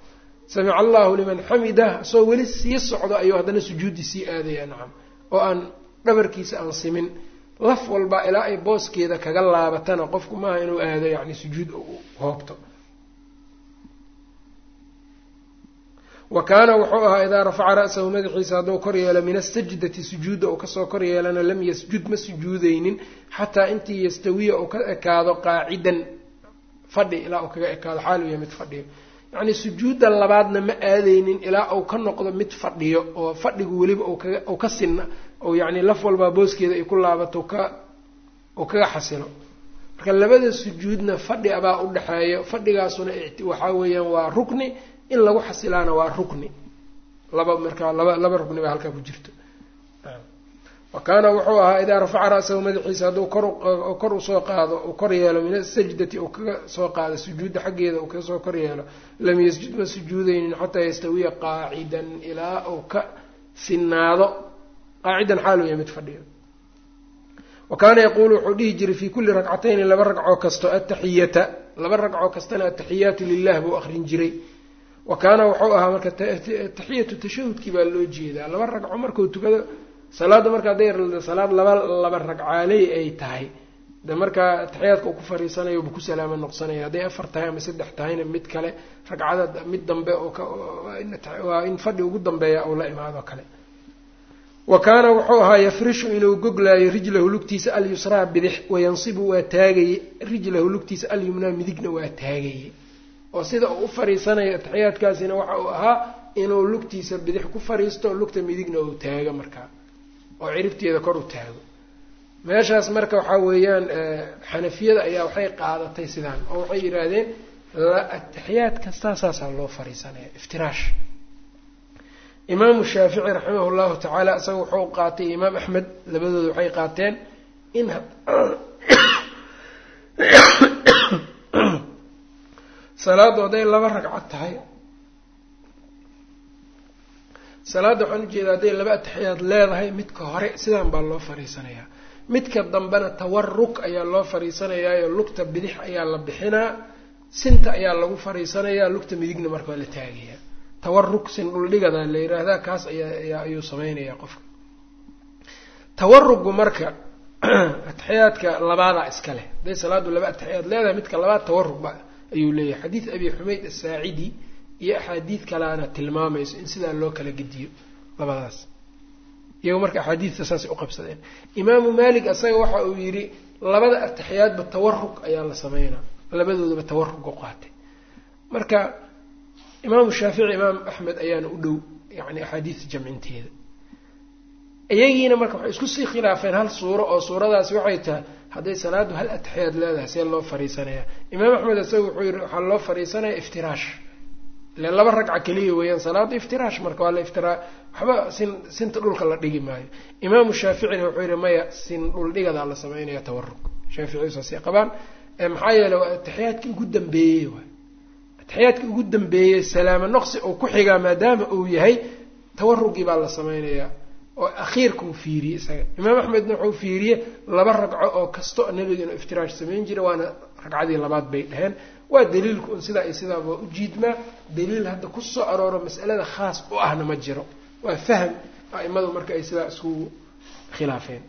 samica allahu liman xamidah soo weli sii socdo ayuu haddana sujuudi sii aadaya nacam oo aan dhabarkiisa aan simin laf walba ilaa ay booskeeda kaga laabatana qofku maaha inuu aado yacni sujuud hoobto wa kaana wuxuu ahaa idaa rafaca ra'sahu madaxiisa hadduu kor yeelo min asajdati sujuudda uu kasoo kor yeelana lam yasjud ma sujuudaynin xataa intii yastawiya uu ka ekaado qaacidan fadhi ilaa uu kaga ekaado xaal uu yahay mid fadhiyo yacni sujuudda labaadna ma aadaynin ilaa uu ka noqdo mid fadhiyo oo fadhigu weliba uu ka sinna oo yacni laf walbaa booskeeda ay ku laabato ka uu kaga xasilo marka labada sujuudna fadhi abaa u dhexeeyo fadhigaasuna waxaa weeyaan waa rukni in lagu xasilaana waa rukni laba markaa laba laba rukni baa halkaa ku jirto wa kaana wuxuu ahaa idaa rafaca ra'sahu madaxiisa hadduu kor kor usoo qaado uu kor yeelo min asajdati uu kaga soo qaado sujuudda xaggeeda uu kasoo kor yeelo lam yasjud ma sujuudaynin xataa yastawiya qaacidan ilaa uu ka sinaado qaacidan xaal uu yahay mid fadhiyo wa kaana yaquulu wuxuu dhihi jiray fii kulli ragcatayni laba ragcoo kasto ataxiyata laba ragcoo kastana ataxiyaatu lilah buu akrin jiray wa kaana wuxuu ahaa marka taxiyatu tashahudkii baa loo jeedaa laba ragco markuu tukado salaadda marka hadday salaad laba laba ragcaaley ay tahay de markaa taxiyaadka uu ku fariisanayo buu ku salaamo noqsanaya hadday afar tahay ama saddex tahayna mid kale ragcada mid dambe oo waa in fadhi ugu dambeeya uu la imaado kale wa kaana wuxuu ahaa yafrishu inuu goglaayo rijlahu lugtiisa alyusraa bidix wayansibu waa taagaye rijlahu lugtiisa alyumnaa midigna waa taagaye oo sida uu u fariisanayo taxiyaadkaasina waxa uu ahaa inuu lugtiisa bidix ku fariisto lugta midigna uu taago markaa oo ciribteeda kor u taago meeshaas marka waxaa weeyaan xanafiyada ayaa waxay qaadatay sidaan oo waxay yidhaahdeen ataxiyaad kastaa saasaa loo fariisanaya iftiraash imaamu shaafici raximah llahu tacaala isaga wuxuu qaatay imaam axmed labadooda waxay qaateen in salaaddu hadday laba ragcad tahay salaadda waxaan ujeedaa hadday laba ataxiyaad leedahay midka hore sidaan baa loo fariisanayaa midka dambena tawaruk ayaa loo fariisanayaayo lugta bidix ayaa la bixinaa sinta ayaa lagu fariisanayaa lugta midigna marka waa la taagayaa tawaruk sin dhuldhigada la yiraahdaa kaas ayaa ayuu samaynayaa qofka tawarugu marka ataxiyaadka labaadaa iska leh hadday salaaddu laba ataxiyaad leedahay midka labaad tawarug ba ayuu leeyahay xadiid abi xumayd asaacidi iyo axaadiid kaleana tilmaamayso in sidaa loo kala gediyo labadaas iyago marka axaadiidta saasay uqabsadeen imaamu malik isaga waxa uu yidhi labada ataxiyaadba tawarug ayaa la sameynaa labadoodaba tawarug u qaatay marka imaamu shaafici imaam axmed ayaana u dhow yani axaadiidta jamcinteeda iyagiina marka waxay isku sii khilaafeen hal suuro oo suuradaasi waxay tahay hadday salaadu hal ataxiyaad leedahay see loo fariisanaya imaam axmed isaga wuxuu yidhi waxaa loo fariisanaya iftiraash ile laba ragca keliya weeyaan salaada iftiraash marka waa la iftiraa waxba sin sinta dhulka la dhigi maayo imaamu shaaficina wuxuu yidhi maya sin dhul dhigadaa la sameynaya tawarug shaaficiyu saasay qabaan maxaa yeeley waa ataxiyaadkii ugu dambeeyey waay ataxiyaadkii ugu dambeeyey salaamo noqsi oo ku xigaa maadaama uu yahay tawarugii baa la sameynayaa oo akhiirkuu fiiriyey isaga imaam axmedna wuxuu fiiriyey laba ragco oo kasto nabiga inuu iftiraash samayn jiray waana ragcadii labaad bay dheheen waa daliilku un sidaa iyo sidaa waa u jiidmaa daliil hadda ku soo arooro mas'alada khaas u ahna ma jiro waa fahm a'imadu marka ay sidaa iskugu khilaafeen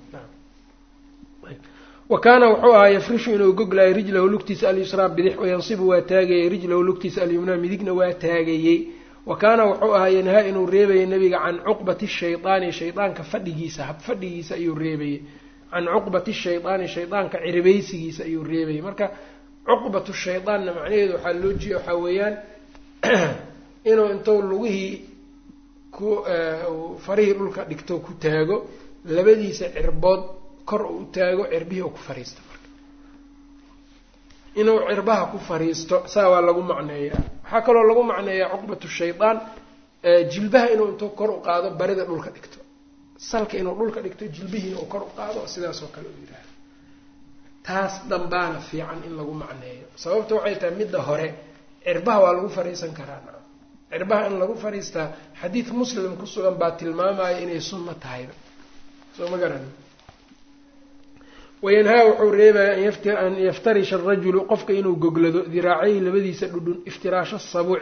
wa kaana wuxuu ahaa yafrishu inuu goglaayo rijlahu lugtiisa alyusraa bidix wayansibu waa taagayey rijlahu lugtiisa alyumnaa midigna waa taagayey wa kaana wuxuu ahaa yanhaa inuu reebayay nabiga can cuqbati shaydaani shaydaanka fadhigiisa hab fadhigiisa ayuu reebayey can cuqbati shaydaani shaydaanka cirbaysigiisa ayuu reebayay marka cuqbatu shaydaanna macnaheedu waxaa loo jeeda waxaa weeyaan inuu intuu lugihii ku farihii dhulka dhigto ku taago labadiisa cirbood kor u taago cirbihii u ku fariisto marka inuu cirbaha ku fariisto saa waa lagu macneeyaa waxaa kaloo lagu macneeyaa cuqbatu shaydaan jilbaha inuu intuu kor u qaado barida dhulka dhigto salka inuu dhulka dhigto jilbihiina uu kor u qaado sidaas oo kale u yidhaahdo taas dambaana fiican in lagu macneeyo sababta waxay tahay midda hore cirbaha waa lagu fariisan karaa na cirbaha in lagu fariistaa xadiid muslim ku sugan baa tilmaamaya inay sunno tahayba soo ma garanin wayanhaa wuxuu reebaya an yaftarisha arajulu qofka inuu goglado diraacayhi labadiisa dhudhun iftiraasha sabuci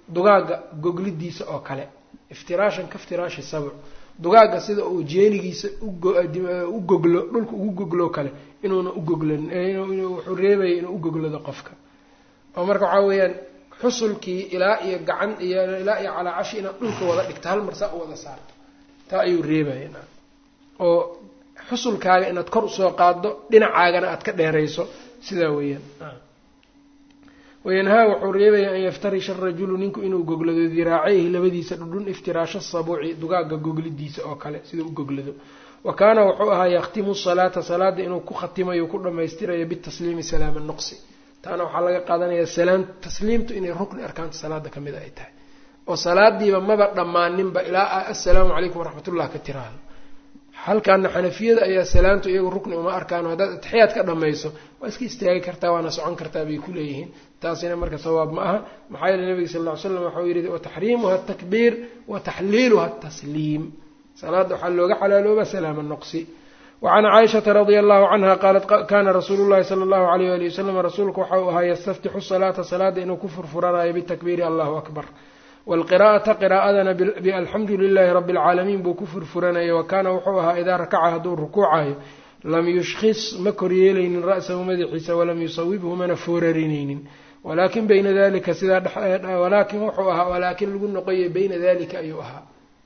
dugaaga goglidiisa oo kale iftiraashan ka iftiraashi sabc dugaaga sida uu jeenigiisa u goglo dhulka ugu goglo kale inuuna u goglan inuu wuxuu reebaya inuu u goglado qofka oo marka waxaa weeyaan xusulkii ilaa iyo gacan iyo ilaa iyo calaa cashi inaad dhulka wada dhigto hal mar saa u wada saarto taa ayuu reebaya oo xusulkaaga inaad kor usoo qaaddo dhinacaagana aad ka dheerayso sidaa weeyaan wayanhaa wuxuu reebaya an yaftarisha arajulu ninku inuu goglado diraacayhi labadiisa dhudhun iftiraasha sabuuci dugaaga goglidiisa oo kale sida u goglado wa kaana wuxuu ahaa yakhtimu salaata salaada inuu ku khatimayo ku dhammaystirayo bitasliimi salaama noqsi taana waxaa laga qaadanayaa salaam tasliimtu inay rukni arkaanta salaada ka mid ay tahay oo salaadiiba maba dhammaaninba ilaa assalaamu calaykum waraxmatullah ka tiraahdo halkaana xanafiyada ayaa salaamtu iyagu rukni uma arkaan haddaad atixiyaad ka dhammayso waa iska istaagi kartaa waana socon kartaa bay ku leeyihiin taasina marka sawaab ma aha maxaa yeele nabiga sal lla ly slam waxau yidhi wataxriimuha atakbiir wa taxliiluha atasliim salaada waxaa looga xalaalooba salaama noqsi wacan caaishata radia allahu canha qaalat kana rasuulu llahi sala allahu alayh ali wasalam rasuulku waxa uu ahaa yastaftixu salaata salaada inuu ku furfuranayo bitakbiiri allahu akbar waalqiraa'ata qiraa'adana bialxamdu lilahi rabbi alcaalamiin buu ku furfuranaya wa kaana wuxuu ahaa idaa rakaca hadduu rukuucayo lam yushkhis ma koryeelaynin ra'sahu madaxiisa walam yusawibhu mana foorarinaynin walaakin bayna dalika sidaa walaakin wuxuu ahaa walaakin lagu noqoyay bayna dalika ayuu ahaa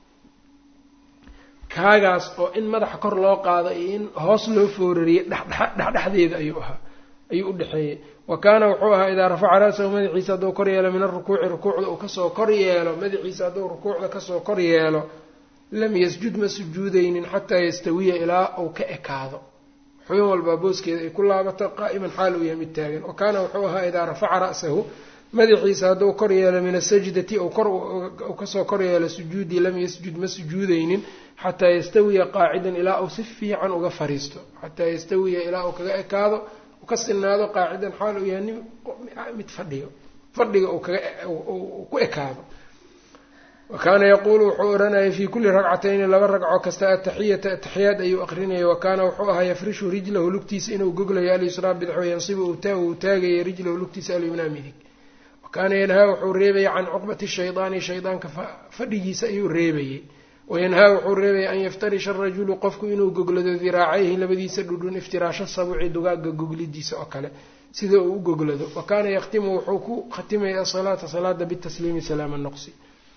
kaagaas oo in madaxa kor loo qaado iyo in hoos loo foorariyey dhexdhexdeeda ayuu ahaa ayuu u dhexeeyey wa kaana wuxuu ahaa idaa rafaca ra'sahu madaxiisa hadduu kor yeelo min arukuuci rukuucda uu kasoo kor yeelo madaxiisa hadduu rukuucda kasoo kor yeelo lam yasjud ma sujuudaynin xataa yastawiya ilaa uu ka ekaado xubin walbaa booskeeda ay ku laabato qaa'iman xaal uu yahay mid taagan wa kaana wuxuu ahaa idaa rafaca ra'sahu madaxiisa hadduu kor yeelo min asajdati uu kor uu kasoo kor yeelo sujuudii lam yasjud ma sujuudaynin xataa yastawiya qaacidan ilaa uu si fiican uga fariisto xataa yastawiya ilaa uu kaga ekaado ka sinaado qaacidan xaal uu yahay mid fadhiyo fadhiga uu kaga ku ekaado wa kaana yaquulu wuxuu odhanayay fii kulli ragcatayni laba ragco kasta ataxiyata ataxiyaad ayuu aqrinayay wa kaana wuxuu ahaa yafrishu rijlahu lugtiisa inuu goglayo alyusraa bidix wayansibu uu taagayay rijlahu lugtiisa alyumnaa midig wa kaana yanhaa wuxuu reebayay can cuqbati shaydaani shaydaanka fadhigiisa ayuu reebayay wayanhaa wuxuu reebaya an yaftarisha arajulu qofku inuu goglado diraacayhi labadiisa dhudhun iftiraasha sabuci dugaaga goglidiisa oo kale sida uu u goglado wa kaana yakhtimu wuxuu ku khatimaya asalaata salaada bitasliimi salaama noqsi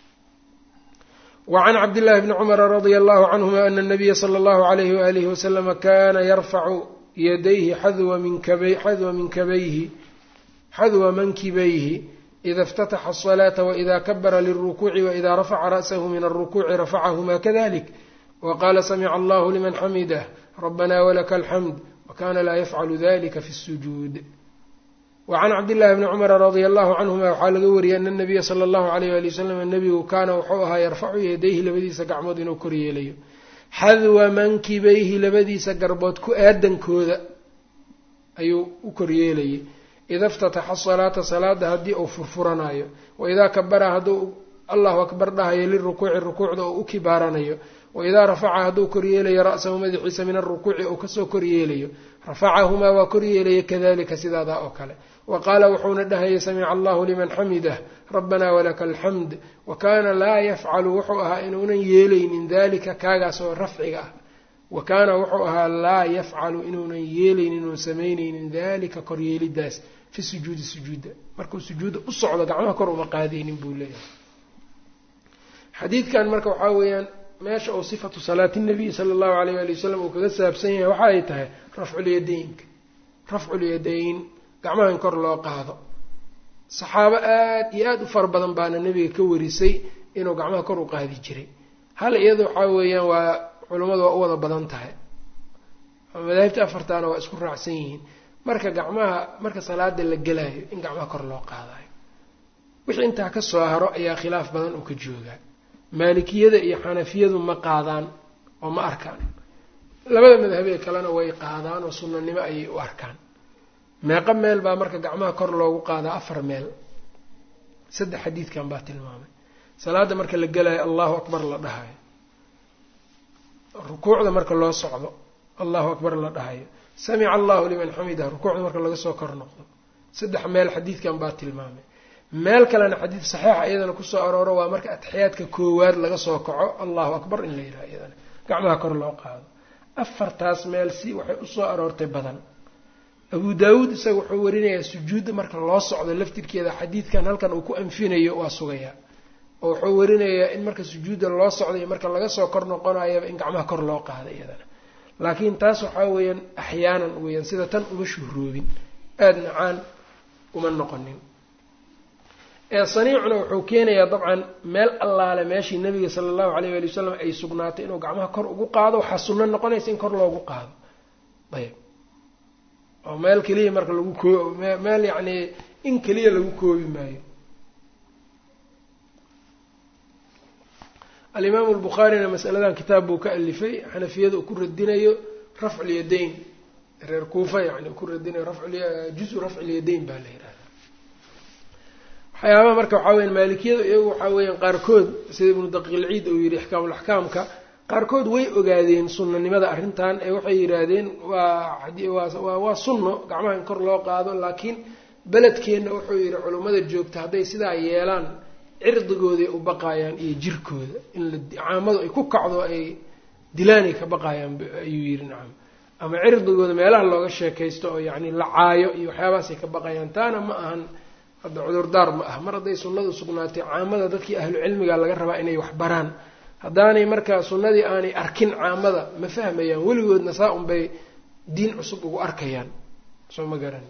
wacan cabdillahi bni cumara radia allahu canhuma ana anabiya sala allahu alayhi waalihi wasalama kana yarfacu yadayhi xadwa min kabayhi xadwa mankibayhi ida اftataxa الصلاaةa وإida kabara lلرukuuci وإida rafaca ra'sahu min الرukuuci rafacahma kadalik وqala samca allahu liman xamidah rabana walaka alxamd wakana laa yafcalu dalika fi الsujuud wacan cabdillahi bni cumara radia allahu canhuma waxaa laga wariyay ana nabiya sala allahu alayh ali wasalam nebigu kaana wuxuu ahaa yarfacu yadayhi labadiisa gacmood inuu koryeelayo xadwa mankibayhi labadiisa garbood ku aadankooda ayuu u koryeelayay ida iftataxa salaata salaada haddii uu furfuranayo waidaa kabara hadduu allahu akbar dhahayo lirukuuci rukuucda uu u kibaaranayo waidaa rafaca hadduu koryeelayo ra'sahu madaxiisa min arukuuci uu kasoo koryeelayo rafacahumaa waa koryeelaya kadalika sidaadaa oo kale wa qaala wuxuuna dhahayay samica allahu liman xamidah rabbanaa walaka alxamd wa kaana laa yafcalu wuxuu ahaa inuunan yeelaynin dalika kaagaas oo rafciga ah wa kaana wuxuu ahaa laa yafcalu inuunan yeelaynin inuun samaynaynin dalika koryeelidaas fi sujuudi sujuudda markuu sujuudda u socdo gacmaha kor uma qaadaynin buu leeyahay xadiidkan marka waxaa weeyaan meesha uu sifatu salaati nabiy sala allahu alayh ali wasalam uu kaga saabsan yahay waxa ay tahay rafculyadaynka rafculyadayn gacmaha in kor loo qaado saxaabo aad iyo aada u fara badan baana nebiga ka warisay inuu gacmaha kor u qaadi jiray hal iyada waxaa weeyaan waa culummadu waa u wada badan tahay madaahibta afartaana waa isku raacsan yihiin marka gacmaha marka salaada la gelaayo in gacmaha kor loo qaadayo wixii intaa ka soo haro ayaa khilaaf badan uu ka joogaa maalikiyada iyo xanafiyadu ma qaadaan oo ma arkaan labada madhabee kalena way qaadaan oo sunnanimo ayay u arkaan meeqa meel baa marka gacmaha kor loogu qaadaa afar meel saddex xadiidkan baa tilmaamay salaada marka la gelaayo allahu akbar la dhahayo rukuucda marka loo socdo allahu akbar la dhahayo samica allahu liman xamidah rukuucda marka laga soo kor noqdo saddex meel xadiidkan baa tilmaamay meel kalena xadiid saxiixa iyadana kusoo arooro waa marka atixiyaadka koowaad laga soo kaco allahu akbar in la yidhaha iyadana gacmaha kor loo qaado. afartaas meel si waxay usoo aroortay badan. abu daawuud isaga wuxuu warinayaa sujuudda marka loo socdo laftirkeeda xadiidkan halkan uu ku anfinayo waa sugayaa oo wuxuu warinayaa in marka sujuudda loo socdo iyo marka laga soo kor noqonayaba in gacmaha kor loo qaado iyadana. laakiin taas waxaa weeyaan axyaanan weeyaan sida tan uma shuhroobin aadna caan uma noqonin. ee saniicuna wuxuu keenayaa dabcan meel allaale meeshii nabiga sala allahu alayh waali wasalam ay sugnaatay inuu gacmaha kor ugu qaado waxaa sunno noqonaysa in kor loogu qaado. ayb oo meel keliya marka lagu koo meel yacni in keliya lagu koobi maayo. alimaamu albukhaarina masaladan kitaab buu ka alifay xanafiyada uu ku radinayo rafculyadayn reer kuufa yani uu ku radinayo rafjuzu rafculyadayn baa la yidhahdaa. waxyaabaha marka waxaa weyan maalikiyada iyagu waxaa weeyaan qaarkood sida ibnu daqiiqilciid uu yidhi ixkaamulaxkaamka qaarkood way ogaadeen sunnanimada arrintan ee waxay yidhaahdeen waa waa sunno gacmaha in kor loo qaado laakiin beledkeenna wuxuu yidhi culummada joogta hadday sidaa yeelaan cirdigooday u baqaayaan iyo jirkooda in la caamadu ay ku kacdo ay dilaanay ka baqaayaan ayuu yidhi nacam ama cirdigooda meelaha looga sheekaysto oo yacni la caayo iyo waxyaabahaasay ka baqayaan. taana ma ahan hadda cudurdaar ma aha mar hadday sunnadu sugnaatay caamada dadkii ahlu cilmiga laga rabaa inay wax baraan. haddaanay markaa sunnadii aanay arkin caamada ma fahmayaan weligoodna saa un bay diin cusub ugu arkayaan soo ma garan.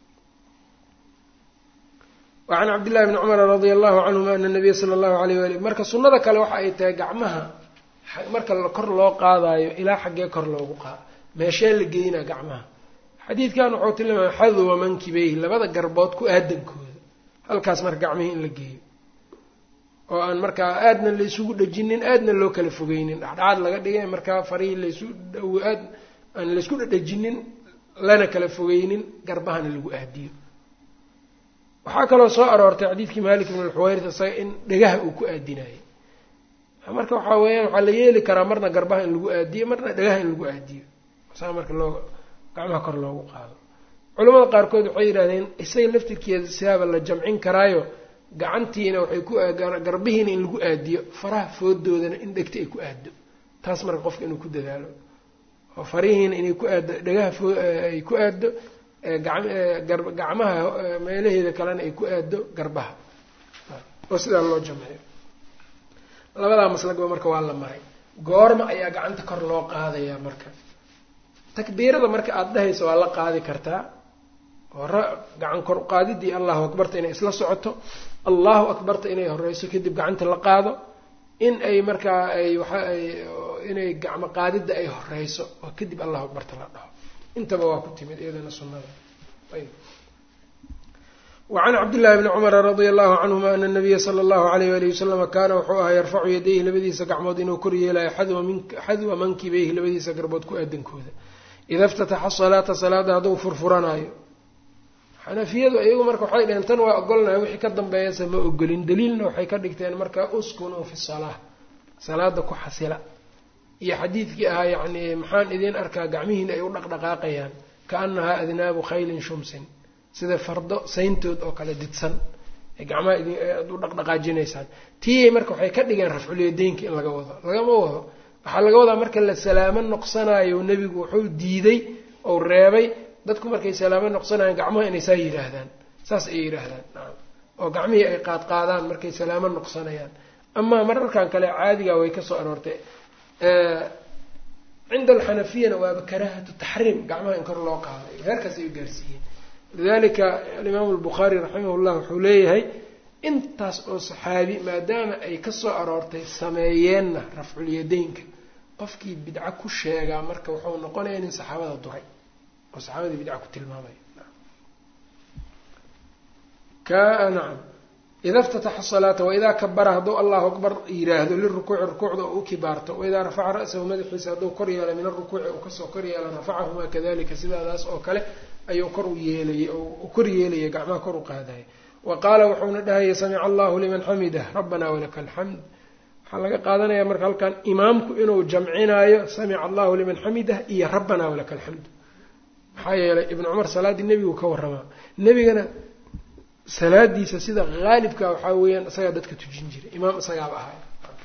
wacan cabdillahi bni cumar radia allahu canhuma ana nabiya sala allahu alayh waali marka sunnada kale waxa ay tahay gacmaha marka kor loo qaadaayo ilaa xaggee kor loogu qaado meeshee la geynaa gacmaha. xadiidkan wuxuu tilmaamay xadwa mankibeyhi labada garbood ku aadankooda halkaas marka gacmihii in la geeyo oo aan markaa aadna laysugu dhajinin aadna loo kala fogeynin dhexdhexaad laga dhigay markaa farihii laysu dhow aad aan laysku dhadhajinin lana kala fogeynin garbahana lagu aadiyo. waxaa kaloo soo aroortay xadiidkii maalik ibn alxuwayris isaga in dhagaha uu ku aadinayay marka waxaa weeyaan waxaa la yeeli karaa marna garbaha in lagu aadiyo marna dhagaha in lagu aadiyo saa marka loo gacmaha kor loogu qaado. culamada qaarkood waxay yidhahdeen isaga laftirkeeda sidaaba la jamcin karaayo gacantiina waxay ku garbihiina in lagu aadiyo faraha foodoodana in dhegta ay ku aado taas marka qofka inuu ku dadaalo oo farihiina inay ku aado dhagaha ay ku aado gacmaha meelaheeda kalena ay ku aado garbaha oo sidaa loo jamciyo. labadaa maslagba marka waa la maray. goorma ayaa gacanta kor loo qaadayaa marka takbiirada marka aada dhahayso waa la qaadi kartaa oo gacan kor qaadidii allahu akbarta inay isla socoto allahu akbarta inay horeyso kadib gacanta la qaado in ay markaa ay waxa ay inay gacmo qaadida ay horeyso oo kadib allahu akbarta la dhaho intaba waa ku timid iyadana sunnada. ayb wacan cabdillahi bni cumara radia allahu canhuma ana nabiya sala allahu alayh waalihi wasalama kaana wuxuu ahaa yarfacu yadayhi labadiisa gacmood inuu kor yeelayo xadwa mankibeyhi labadiisa garbood ku aadankooda ida iftataxa salaata salaada hadduu furfuranaayo. xanafiyadu iyagu marka waxay dhaheen tan waa ogolnahay wixii ka dambeeyase ma ogolin daliilna waxay ka dhigteen markaa uskunuu fi salaa salaada ku xasila iyo xadiidkii ahaa yacni maxaan idiin arkaa gacmihiina ay u dhaqdhaqaaqayaan kaanahaa adnaabu khaylin shumsin sida fardo sayntood oo kale didsan ee gacmaha idin aad u dhaqdhaqaajinaysaan. tii marka waxay ka dhigeen rafculyadaynka in laga wado lagama wado waxaa laga wadaa marka la salaamo noqsanayo nebigu wuxuu diiday ou reebay dadku markay salaamo noqsanayaan gacmaha inay saa yidhaahdaan saas ay yidhaahdaan oo gacmihii ay qaad qaadaan markay salaamo noqsanayaan. amaa mararkan kale caadigaa way ka soo aroortay cinda alxanafiyana waaba karaahatu taxriim gacmaha in kor loo qaaday heerkaas ay u gaarsiiyeen. lidalika alimaamu albukhaari raximah llah wuxuu leeyahay intaas oo saxaabi maadaama ay ka soo aroortay sameeyeenna rafculyadaynka qofkii bidco ku sheegaa marka wuxuu noqonayaa nin saxaabada duray oo saxaabadii bidca ku tilmaamaya. ka nacam ida iftataxa salaata waidaa kabara hadduu allahu akbar yiraahdo lirukuuci rukuucda oo u kibaarto waidaa rafaca ra'sahu madaxiisa hadduu kor yeela min arukuuci uu kasoo kor yeela rafacahumaa kadalika sidaadaas oo kale ayuu kor u yeelayay oo kor yeelayay gacmaha kor u qaadaya. wa qaala wuxuuna dhahayay samica allahu liman xamidah rabbana walaka alxamd. waxaa laga qaadanayaa marka halkan imaamku inuu jamcinaayo samica allahu liman xamidah iyo rabbana walaka alxamd maxaa yeelay ibnu cumar salaaddii nebigu ka warramaa nebigana salaadiisa sida haalibka waxaa weeyaan isagaa dadka tujin jiray imaam isagaaba ahay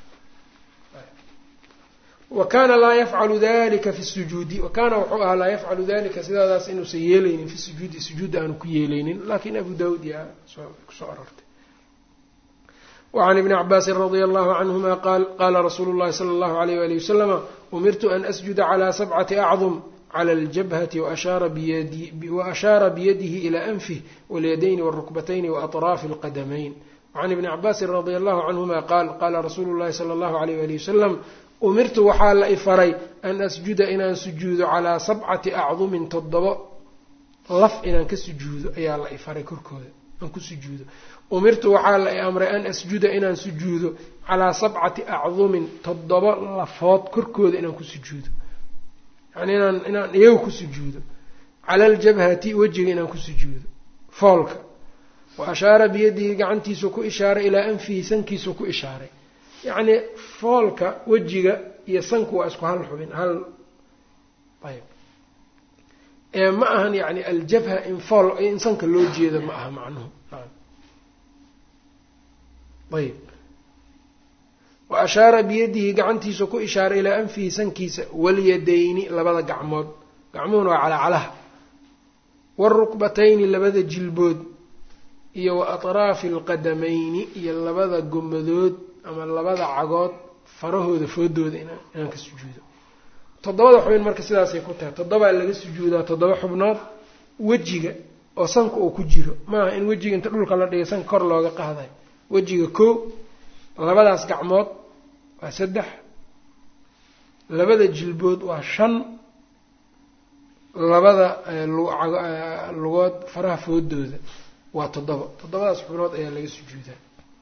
wa kaana laa yafcalu dalika fi sujuudi wa kaana wuxuu ahaa laa yafcalu dalika sidaadaas inuusan yeelaynin fi sujuudi sujuudda aanu ku yeelaynin laakiin abu daawud yaa kusoo arortay وعن ابن عباس رضي الله عنهما قال قال رسول الله صلى الله عليه وآله وسلم أمرت أن أسجد على سبعة أعظم على الجبهة وأشار, بيدي وأشار بيده إلى أنفه واليدين والركبتين وأطراف القدمين. وعن ابن عباس رضي الله عنهما قال قال رسول الله صلى الله عليه وآله وسلم أمرت وحال إفري أن أسجد إن سجود على سبعة أعظم تضبط لف إن كسجود أي الله إفري كركود أن كسجود أمرت وحال أمر أن أسجد إن سجود على سبعة أعظم تضبط لفات كركود إن كسجود يعني إن إن يو كسجود على الجبهة وجه إن كسجود فالك وأشار بيده عنتي سكو إشارة إلى أنفه سنكي سكو إشارة يعني فالك وجه يسنكو أسكو هالحبين هل طيب إيه معها يعني الجبهة إن فال إنسان كالوجه هذا معها معنه طيب وأشار بيده عنتي سكو إشارة إلى أنفه سنكيس واليدين لبدا قعمود قعمون على علاه والركبتين لبدا جلبود إيا وأطراف القدمين إيا لبدا قمدود أما لبدا عقود فرهود فودود إنا كسجود تضبط حبين مركز سلاسي كنتها تضبط اللي سجودا تضبط حبنات وجهك وسنك أو كجيرو ما إن وجهك أنت تقول قال لي سنك كر لوجا قهذا وجهك كو labadaas gacmood waa saddex labada jilbood waa shan labada lugood faraha foodooda waa toddoba toddobadaas xubnood ayaa laga sujuudaa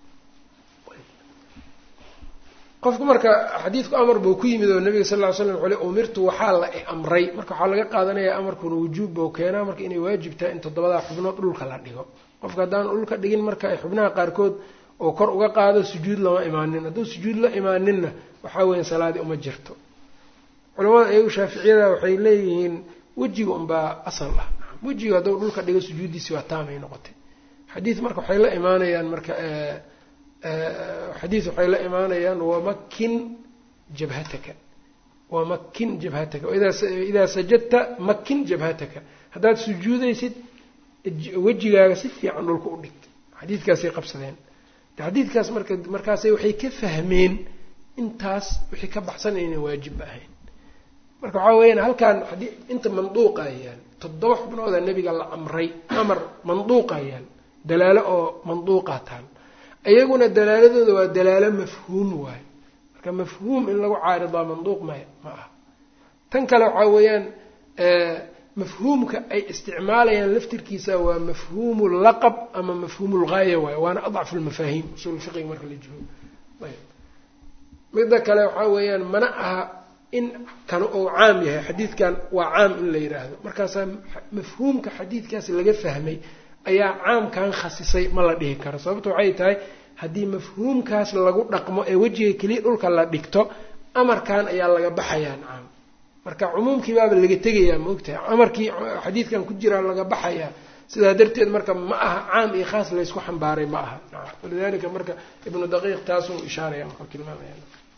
qofku marka xadiidku amar buu ku yimid oo nabiga sallallahu alayhi wasallam wuxuu umirtu waxaa la amray marka waxaa laga qaadanayaa amarkuna wujuub buu keenaa marka inay waajib tahay in toddobada xubnood dhulka la dhigo qofka hadaan dhulka dhigin marka ay xubnaha qaarkood oo kor uga qaado sujuud lama imaanin hadduu sujuud la imaaninna waxaa weeyaan salaadii uma jirto culamada ayagu shaaficiyada waxay leeyihiin wejiga unbaa asal ah wejiga hadduu dhulka dhigo sujuuddiisi waa taamay noqotay xadiid marka waxay la imaanayaan marka xadiid waxay la imaanayaan wamakin jabhataka wamakin jabhataka idaa sajadta makin jabhataka haddaad sujuudaysid wejigaaga si fiican dhulka u dhigta xadiidkaasay qabsadeen xadiidkaas marka markaasay waxay ka fahmeen intaas wixii ka baxsan inay waajib ahayn marka waxaa weeyaan halkan inta manduuqa ayaan toddoba xubnooda nabiga la amray amar manduuqa ayaan dalaalo oo manduuqa taan ayaguna dalaaladooda waa dalaalo mafhuum waay marka mafhuum in lagu caaridaa manduuq ma ma aha tan kale waxaa weeyaan mafhuumka ay isticmaalayaan laftirkiisa waa mafhuumu laqab ama mafhuumu lgaaya waay waana adcafu lmafaahiim usul fiqiga marka la joogo ayb midda kale waxaa weeyaan mana aha in kan uu caam yahay xadiidkan waa caam in la yidhaahdo markaasaa mafhuumka xadiidkaas laga fahmay ayaa caamkan khasisay ma la dhihi karo sababto waxay tahay haddii mafhuumkaas lagu dhaqmo ee wejiga keliya dhulka la dhigto amarkan ayaa laga baxayaan caam marka cumuumkii baaba laga tegayaa ma ogtahay amarkii xadiidkan ku jiraa laga baxayaa sidaa darteed marka ma aha caam iyo khaas laysku xambaaray ma aha walidaalika marka ibnu daqiiq taasuu ishaaraya marka tilmaamaya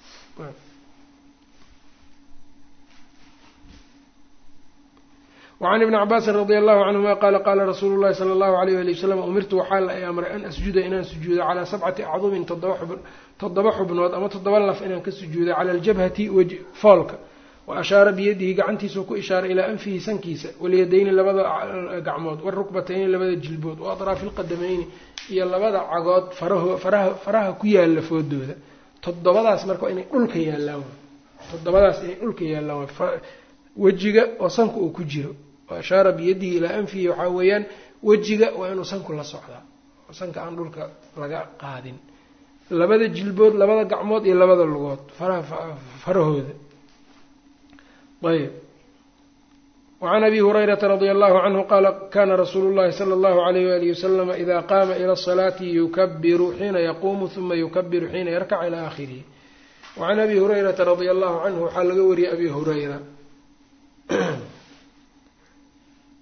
وعن ابن عباس رضي الله عنهما قال قال رسول الله صلى الله عليه وآله وسلم أمرت وحال أمر أن أسجد إن سجود على سبعة أعظم تضبح بنود أما تضبلف إن كسجود على الجبهة وجه فالك وأشار بيده قعنتي سوكو إشارة إلى أنفه سنكيسة واليدين لبدا قعمود والركبتين لبدا جلبود وأطراف القدمين إيا لبدا عقاد فراه فراه فراه كويا اللفود ذا تضبلاس مركو إني ألك يا الله تضبلاس إني ألك يا الله وجهك وسنكو كجيرو وأشار بيده إلى أنفه وحاويان وجهك وأنه سنكو لا صعدا وسنك عن ألك لقى قادين لبدا جلبود لبدا قعمود إيا لبدا اللغات فراه فراه ذا طيب وعن أبي هريرة رضي الله عنه قال كان رسول الله صلى الله عليه وآله وسلم إذا قام إلى الصلاة يكبر حين يقوم ثم يكبر حين يركع إلى آخره. وعن أبي هريرة رضي الله عنه حال قوري أبي هريرة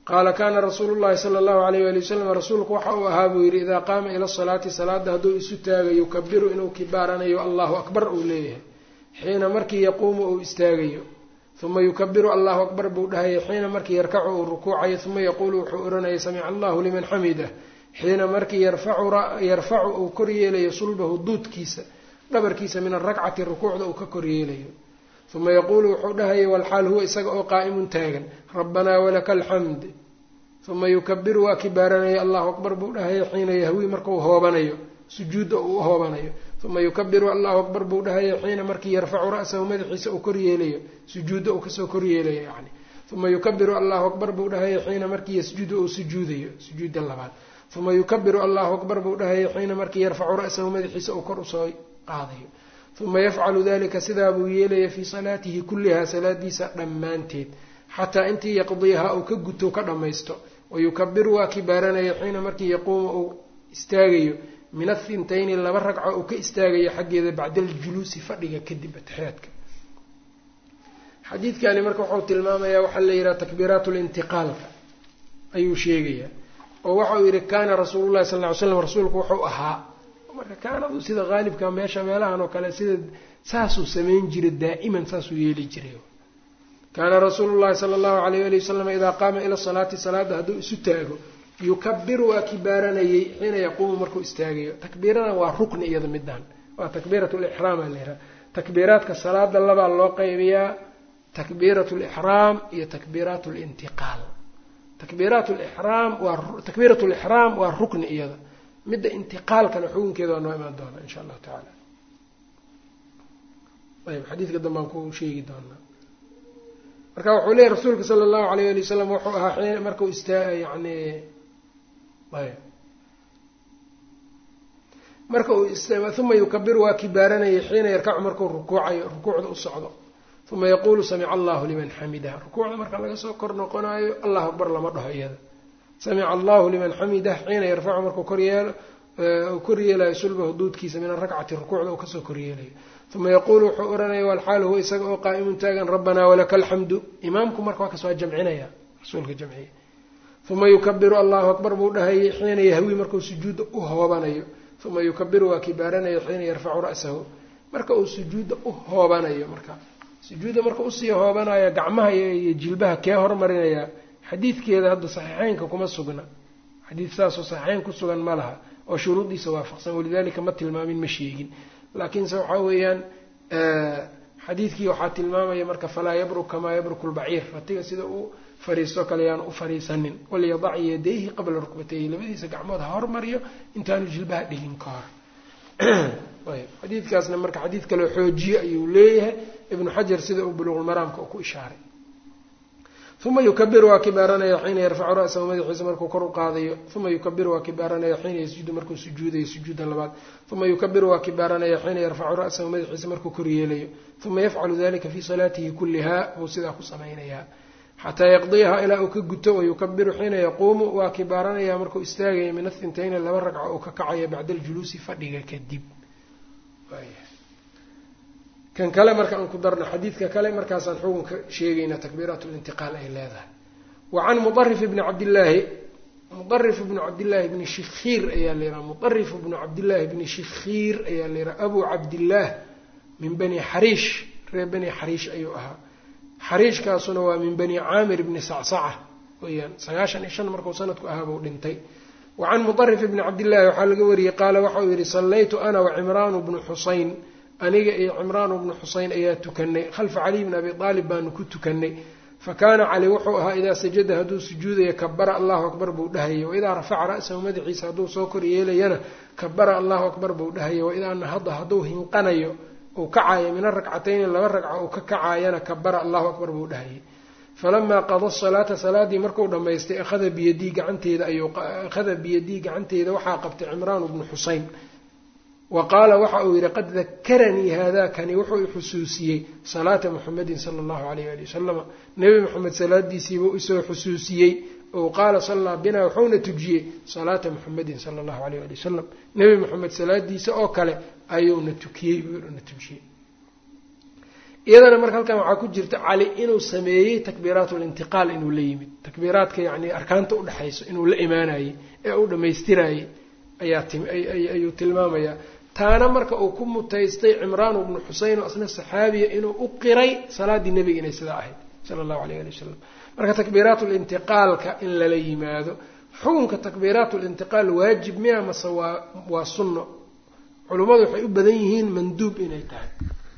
qaala kaana rasuulu llahi sala allahu alayh waali wasalam rasuulku waxa uu ahaa buu yidhi idaa qaama ila salaati salaada hadduu isu taagayo yukabiru inuu kibaaranayo allahu akbar uu leeyahay xiina markii yaquumu uu istaagayo uma yukabiru allahu akbar buu dhahaya xiina markii yarkacu uu rukuucayo uma yaquulu wuxuu odhanaya samica allahu liman xamidah xiina markii yarfacu uu kor yeelayo sulbahu duudkiisa dhabarkiisa min arakcati rukuucda uu ka kor yeelayo uma yaquulu wuxuu dhahaya walxaal huwa isaga oo qaa'imun taagan rabbanaa walaka alxamd uma yukabiru waa kibaaranaya allahu akbar buu dhahaya xiina yahwii markuu hoobanayo sujuudda uu hoobanayo uma yukabiru allahu akbar buu dhahaya xiina markii yarfacu ra'sahu madaxiisa uu kor yeelayo sujuudda uu kasoo kor yeelayo yani uma yukabiru allahu akbar buu dhahaya xiina markii yasjudu uu sujuudayo sujuudda labaad uma yukabiru allahu akbar buu dhahaya xiina markii yarfacu ra'sahu madaxiisa uu kor usoo qaadayo uma yafcalu dalika sidaa buu yeelaya fii salaatihi kullihaa salaadiisa dhammaanteed xataa intii yaqdiyahaa uu ka guto ka dhammaysto wayukabiru waa kibaaranaya xiina markii yaquumu uu istaagayo min athintayni laba ragco uu ka istaagayo xaggeeda bacda aljuluusi fadhiga kadib atixyaadka. xadiidkani marka wuxuu tilmaamayaa waxaa la yidhaha takbiiraat lintiqaalka ayuu sheegayaa oo waxauu yidhi kaana rasuulu llahi sal ly slam rasuulku wuxuu ahaa marka kaanadu sida qaalibka meesha meelahan oo kale sida saasuu samayn jiray daa'iman saasuu yeeli jiray. kaana rasuulu llahi sala allahu alayh ali wasalam idaa qaama ila salaati salaada hadduu isu taago yukabiru waa kibaaranayay xiina yaquumu markuu istaagayo. takbiiradan waa rukni iyada midaan waa takbiirat lixraam aa layihaha. takbiiraadka salaada labaa loo qaybiyaa takbiirat lixraam iyo takbiiraat lintiqaal. takbiiraat lixraam waa takbiirat lixraam waa rukni iyada, midda intiqaalkana xukunkeeda waa noo imaan doonaa insha allahu tacaala. ayb xadiidka dambaan ku sheegi doonaa. marka wuxuu leeyahy rasuulka sala allahu alayh ali wasalam wuxuu ahaa xiin markuu istaa yani ayb marka uu uma yukabiru waa kibaaranayay xiina yarkacu markuu rukuucayo rukuucda u socdo uma yaquulu samica allahu liman xamidah. rukuucda marka laga soo kor noqonaayo allahu akbar lama dhaho iyada. samica allahu liman xamidah xiina yarfacu markuu koryeelo kor yeelayo sulbahu duudkiisa min arakcati rukuucda uu kasoo koryeelayo. uma yaquulu wuxuu ohanaya walxaal huwa isaga oo qaa'imun taagan rabbanaa walaka alxamdu. imaamku marka waa kasoo jamcinaya rasuulka jamciya. uma yukabiru allahu akbar buu dhahayay xiina yahwii markuu sujuudda u hoobanayo. uma yukabiru waa kibaaranayo xiina yarfacu ra'sahu marka uu sujuudda u hoobanayo. marka sujuudda marka usii hoobanayo gacmaha iyo jilbaha kee hormarinayaa xadiidkeeda hadda saxiixeynka kuma sugna. xadiid saasoo saxiixeyn ku sugan ma laha oo shuruudiisa waafaqsan, walidaalika ma tilmaamin ma sheegin. laakiinse waxaa weeyaan xadiidkii waxaa tilmaamaya marka falaa yabruk kamaa yabruku lbaciir, ratiga sida uu fariisto kale yaan u fariisanin. walyadac yadayhi qabla rukbatayhi, labadiisa gacmood ha hormariyo intaanu jilbaha dhigin ka hor. ayb xadiidkaasna marka xadiid kaleo xoojiye ayuu leeyahay ibnu xajar sida uu buluuqulmaraamka uu ku ishaaray. uma yukabiru waa kibaaranaya xiina yarfacu ra'sahu madaxiisa markuu kor u qaadayo. uma yukabiru waa kibaaranaya xiina yasjudu markuu sujuudayo sujuuda labaad. uma yukabiru waa kibaaranaya xiina yarfacu ra'sahu madaxiisa markuu kor yeelayo. uma yafcalu dalika fii salaatihi kullihaa buu sidaa ku samaynayaa xataa yaqdiyahaa ilaa uu ka guto. wayukabiru xiina yaquumu waa kibaaranaya markuu istaagaya min athintayni laba ragco uu ka kacaya bacda aljuluusi fadhiga kadib. kan kale marka aan ku darno xadiidka kale markaasaan xukunka sheegaynaa takbiiraat lintiqaal ay leedahay. wa can mudarif bni cabdillaahi mudarif bnu cabdillaahi bni shikhiir ayaa la yidhaha mudarif bnu cabdillaahi bni shikhiir ayaa la yidhaha abu cabdillaah min bani xariish reer bani xariish ayuu ahaa. xariishkaasuna waa min bani caamir bni sacsaca weyaan sagaashan iyo shan markuu sanadku ahaa buu dhintay. wa can mudarif bni cabdillaahi waxaa laga wariyey qaala waxa uu yihi sallaytu ana wa cimraanu bnu xusayn, aniga iyo cimraan bnu xuseyn ayaa tukanay khalfa caliy bni abi aalib baanu ku tukanay. fa kaana cali wuxuu ahaa idaa sajada hadduu sujuudaya kabara allahu akbar buu dhahayay. waidaa rafaca ra'sahu madaxiisa hadduu soo kor yeelayana kabara allahu akbar buu dhahayay. waidaa nahada hadduu hinqanayo uu kacayo min arakcatayni laba ragca uu ka kacaayana kabara allahu akbar buu dhahayay. falamaa qada salaata salaadii marku dhammaystay akhada biyadii gacanteeda ayuu akhada biyadii gacanteeda waxaa qabtay cimraan bnu xuseyn. wa qaala waxa uu yidhi qad dakaranii haadakani wuxuu i xusuusiyey salaata muxamedin sala allahu alayh ali wasalama, nebi moxamed salaadiisiibuu isoo xusuusiyey. ou qaala sallaa binaa wuxuuna tujiyey salaata muxamedin sala allahu alayh ali wasalam, nebi moxamed salaadiisa oo kale ayuuna tukiyey buuna tujiyey. iyadana marka halkan waxaa ku jirta cali inuu sameeyey takbiiraat lintiqaal inuu la yimid takbiiraadka yacni arkaanta udhexayso inuu la imaanayey ee uu dhammaystirayey ayaa ayuu tilmaamayaa taana marka uu ku mutaystay cimraan bnu xuseyn oo asna saxaabiya inuu u qiray salaadii nebiga inay sidaa ahayd sala allahu alayh ali wasalam marka takbiiraat lintiqaalka in lala yimaado xukunka takbiiraat lintiqaal waajib miya mase waa waa sunno culummadu waxay u badan yihiin manduub inay tahay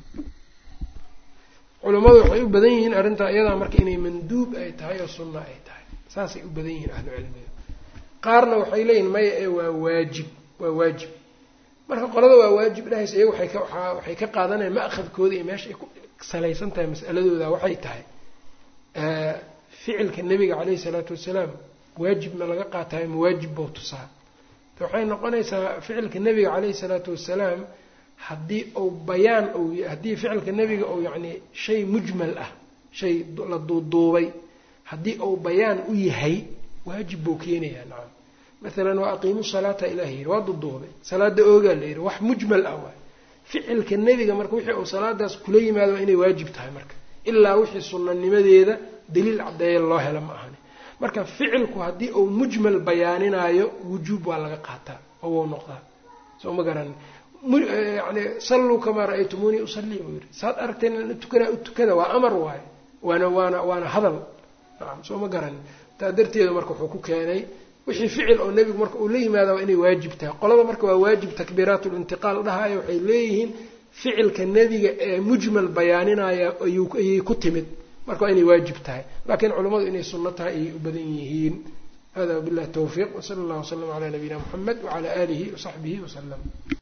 culummadu waxay u badan yihiin arrintaa iyadaa marka inay manduub ay tahay oo sunno ay tahay saasay u badan yihiin ahlu cilmiga qaarna waxay leeyihin maya ee waa waajib waa waajib marka qolada waa waajib dhahaysa iyaga waxay ka waxay ka qaadanayaan ma'khadkooda iyo meesha ay ku salaysan tahay mas'aladooda waxay tahay ficilka nebiga caleyhi salaatu wasalaam waajib ma laga qaatayo ma waajib bou tusaa waxay noqonaysaa ficilka nebiga caleyhi salaatu wasalaam haddii uu bayaan ou haddii ficilka nebiga ou yacni shay mujmal ah shay la duuduubay haddii uu bayaan u yahay waajib buu keenayaa nacam maalan waa aqiimu salaata ilaah yidhi waa duuduubay salaada oogaa la yidhi wax mujmal ah waay ficilka nebiga marka wixii uu salaadaas kula yimaado waa inay waajib tahay marka ilaa wixii sunnanimadeeda daliil caddeeya loo helo ma ahani marka ficilku haddii uu mujmal bayaaninaayo wujuub waa laga qaataa oo wou noqdaa soo ma garan yani salluu kamaa ra'aytumuunii usallii buu yidhi saad aragteen in tukanaa u tukada waa amar waaye waana waana waana hadal nacam soo ma garan taa darteeda marka wuxuu ku keenay wixii ficil oo nebigu marka uu la yimaada waa inay waajib tahay qolada marka waa waajib takbiiraat lintiqaal dhahayo waxay leeyihiin ficilka nebiga ee mujmal bayaaninaya ayay ku timid marka waa inay waajib tahay laakiin culummadu inay sunno tahay ayay u badan yihiin hada wabillahi tawfiiq wasala allahu wasalam calaa nabiyina muxamed wacalaa aalihi wasaxbihi wasalam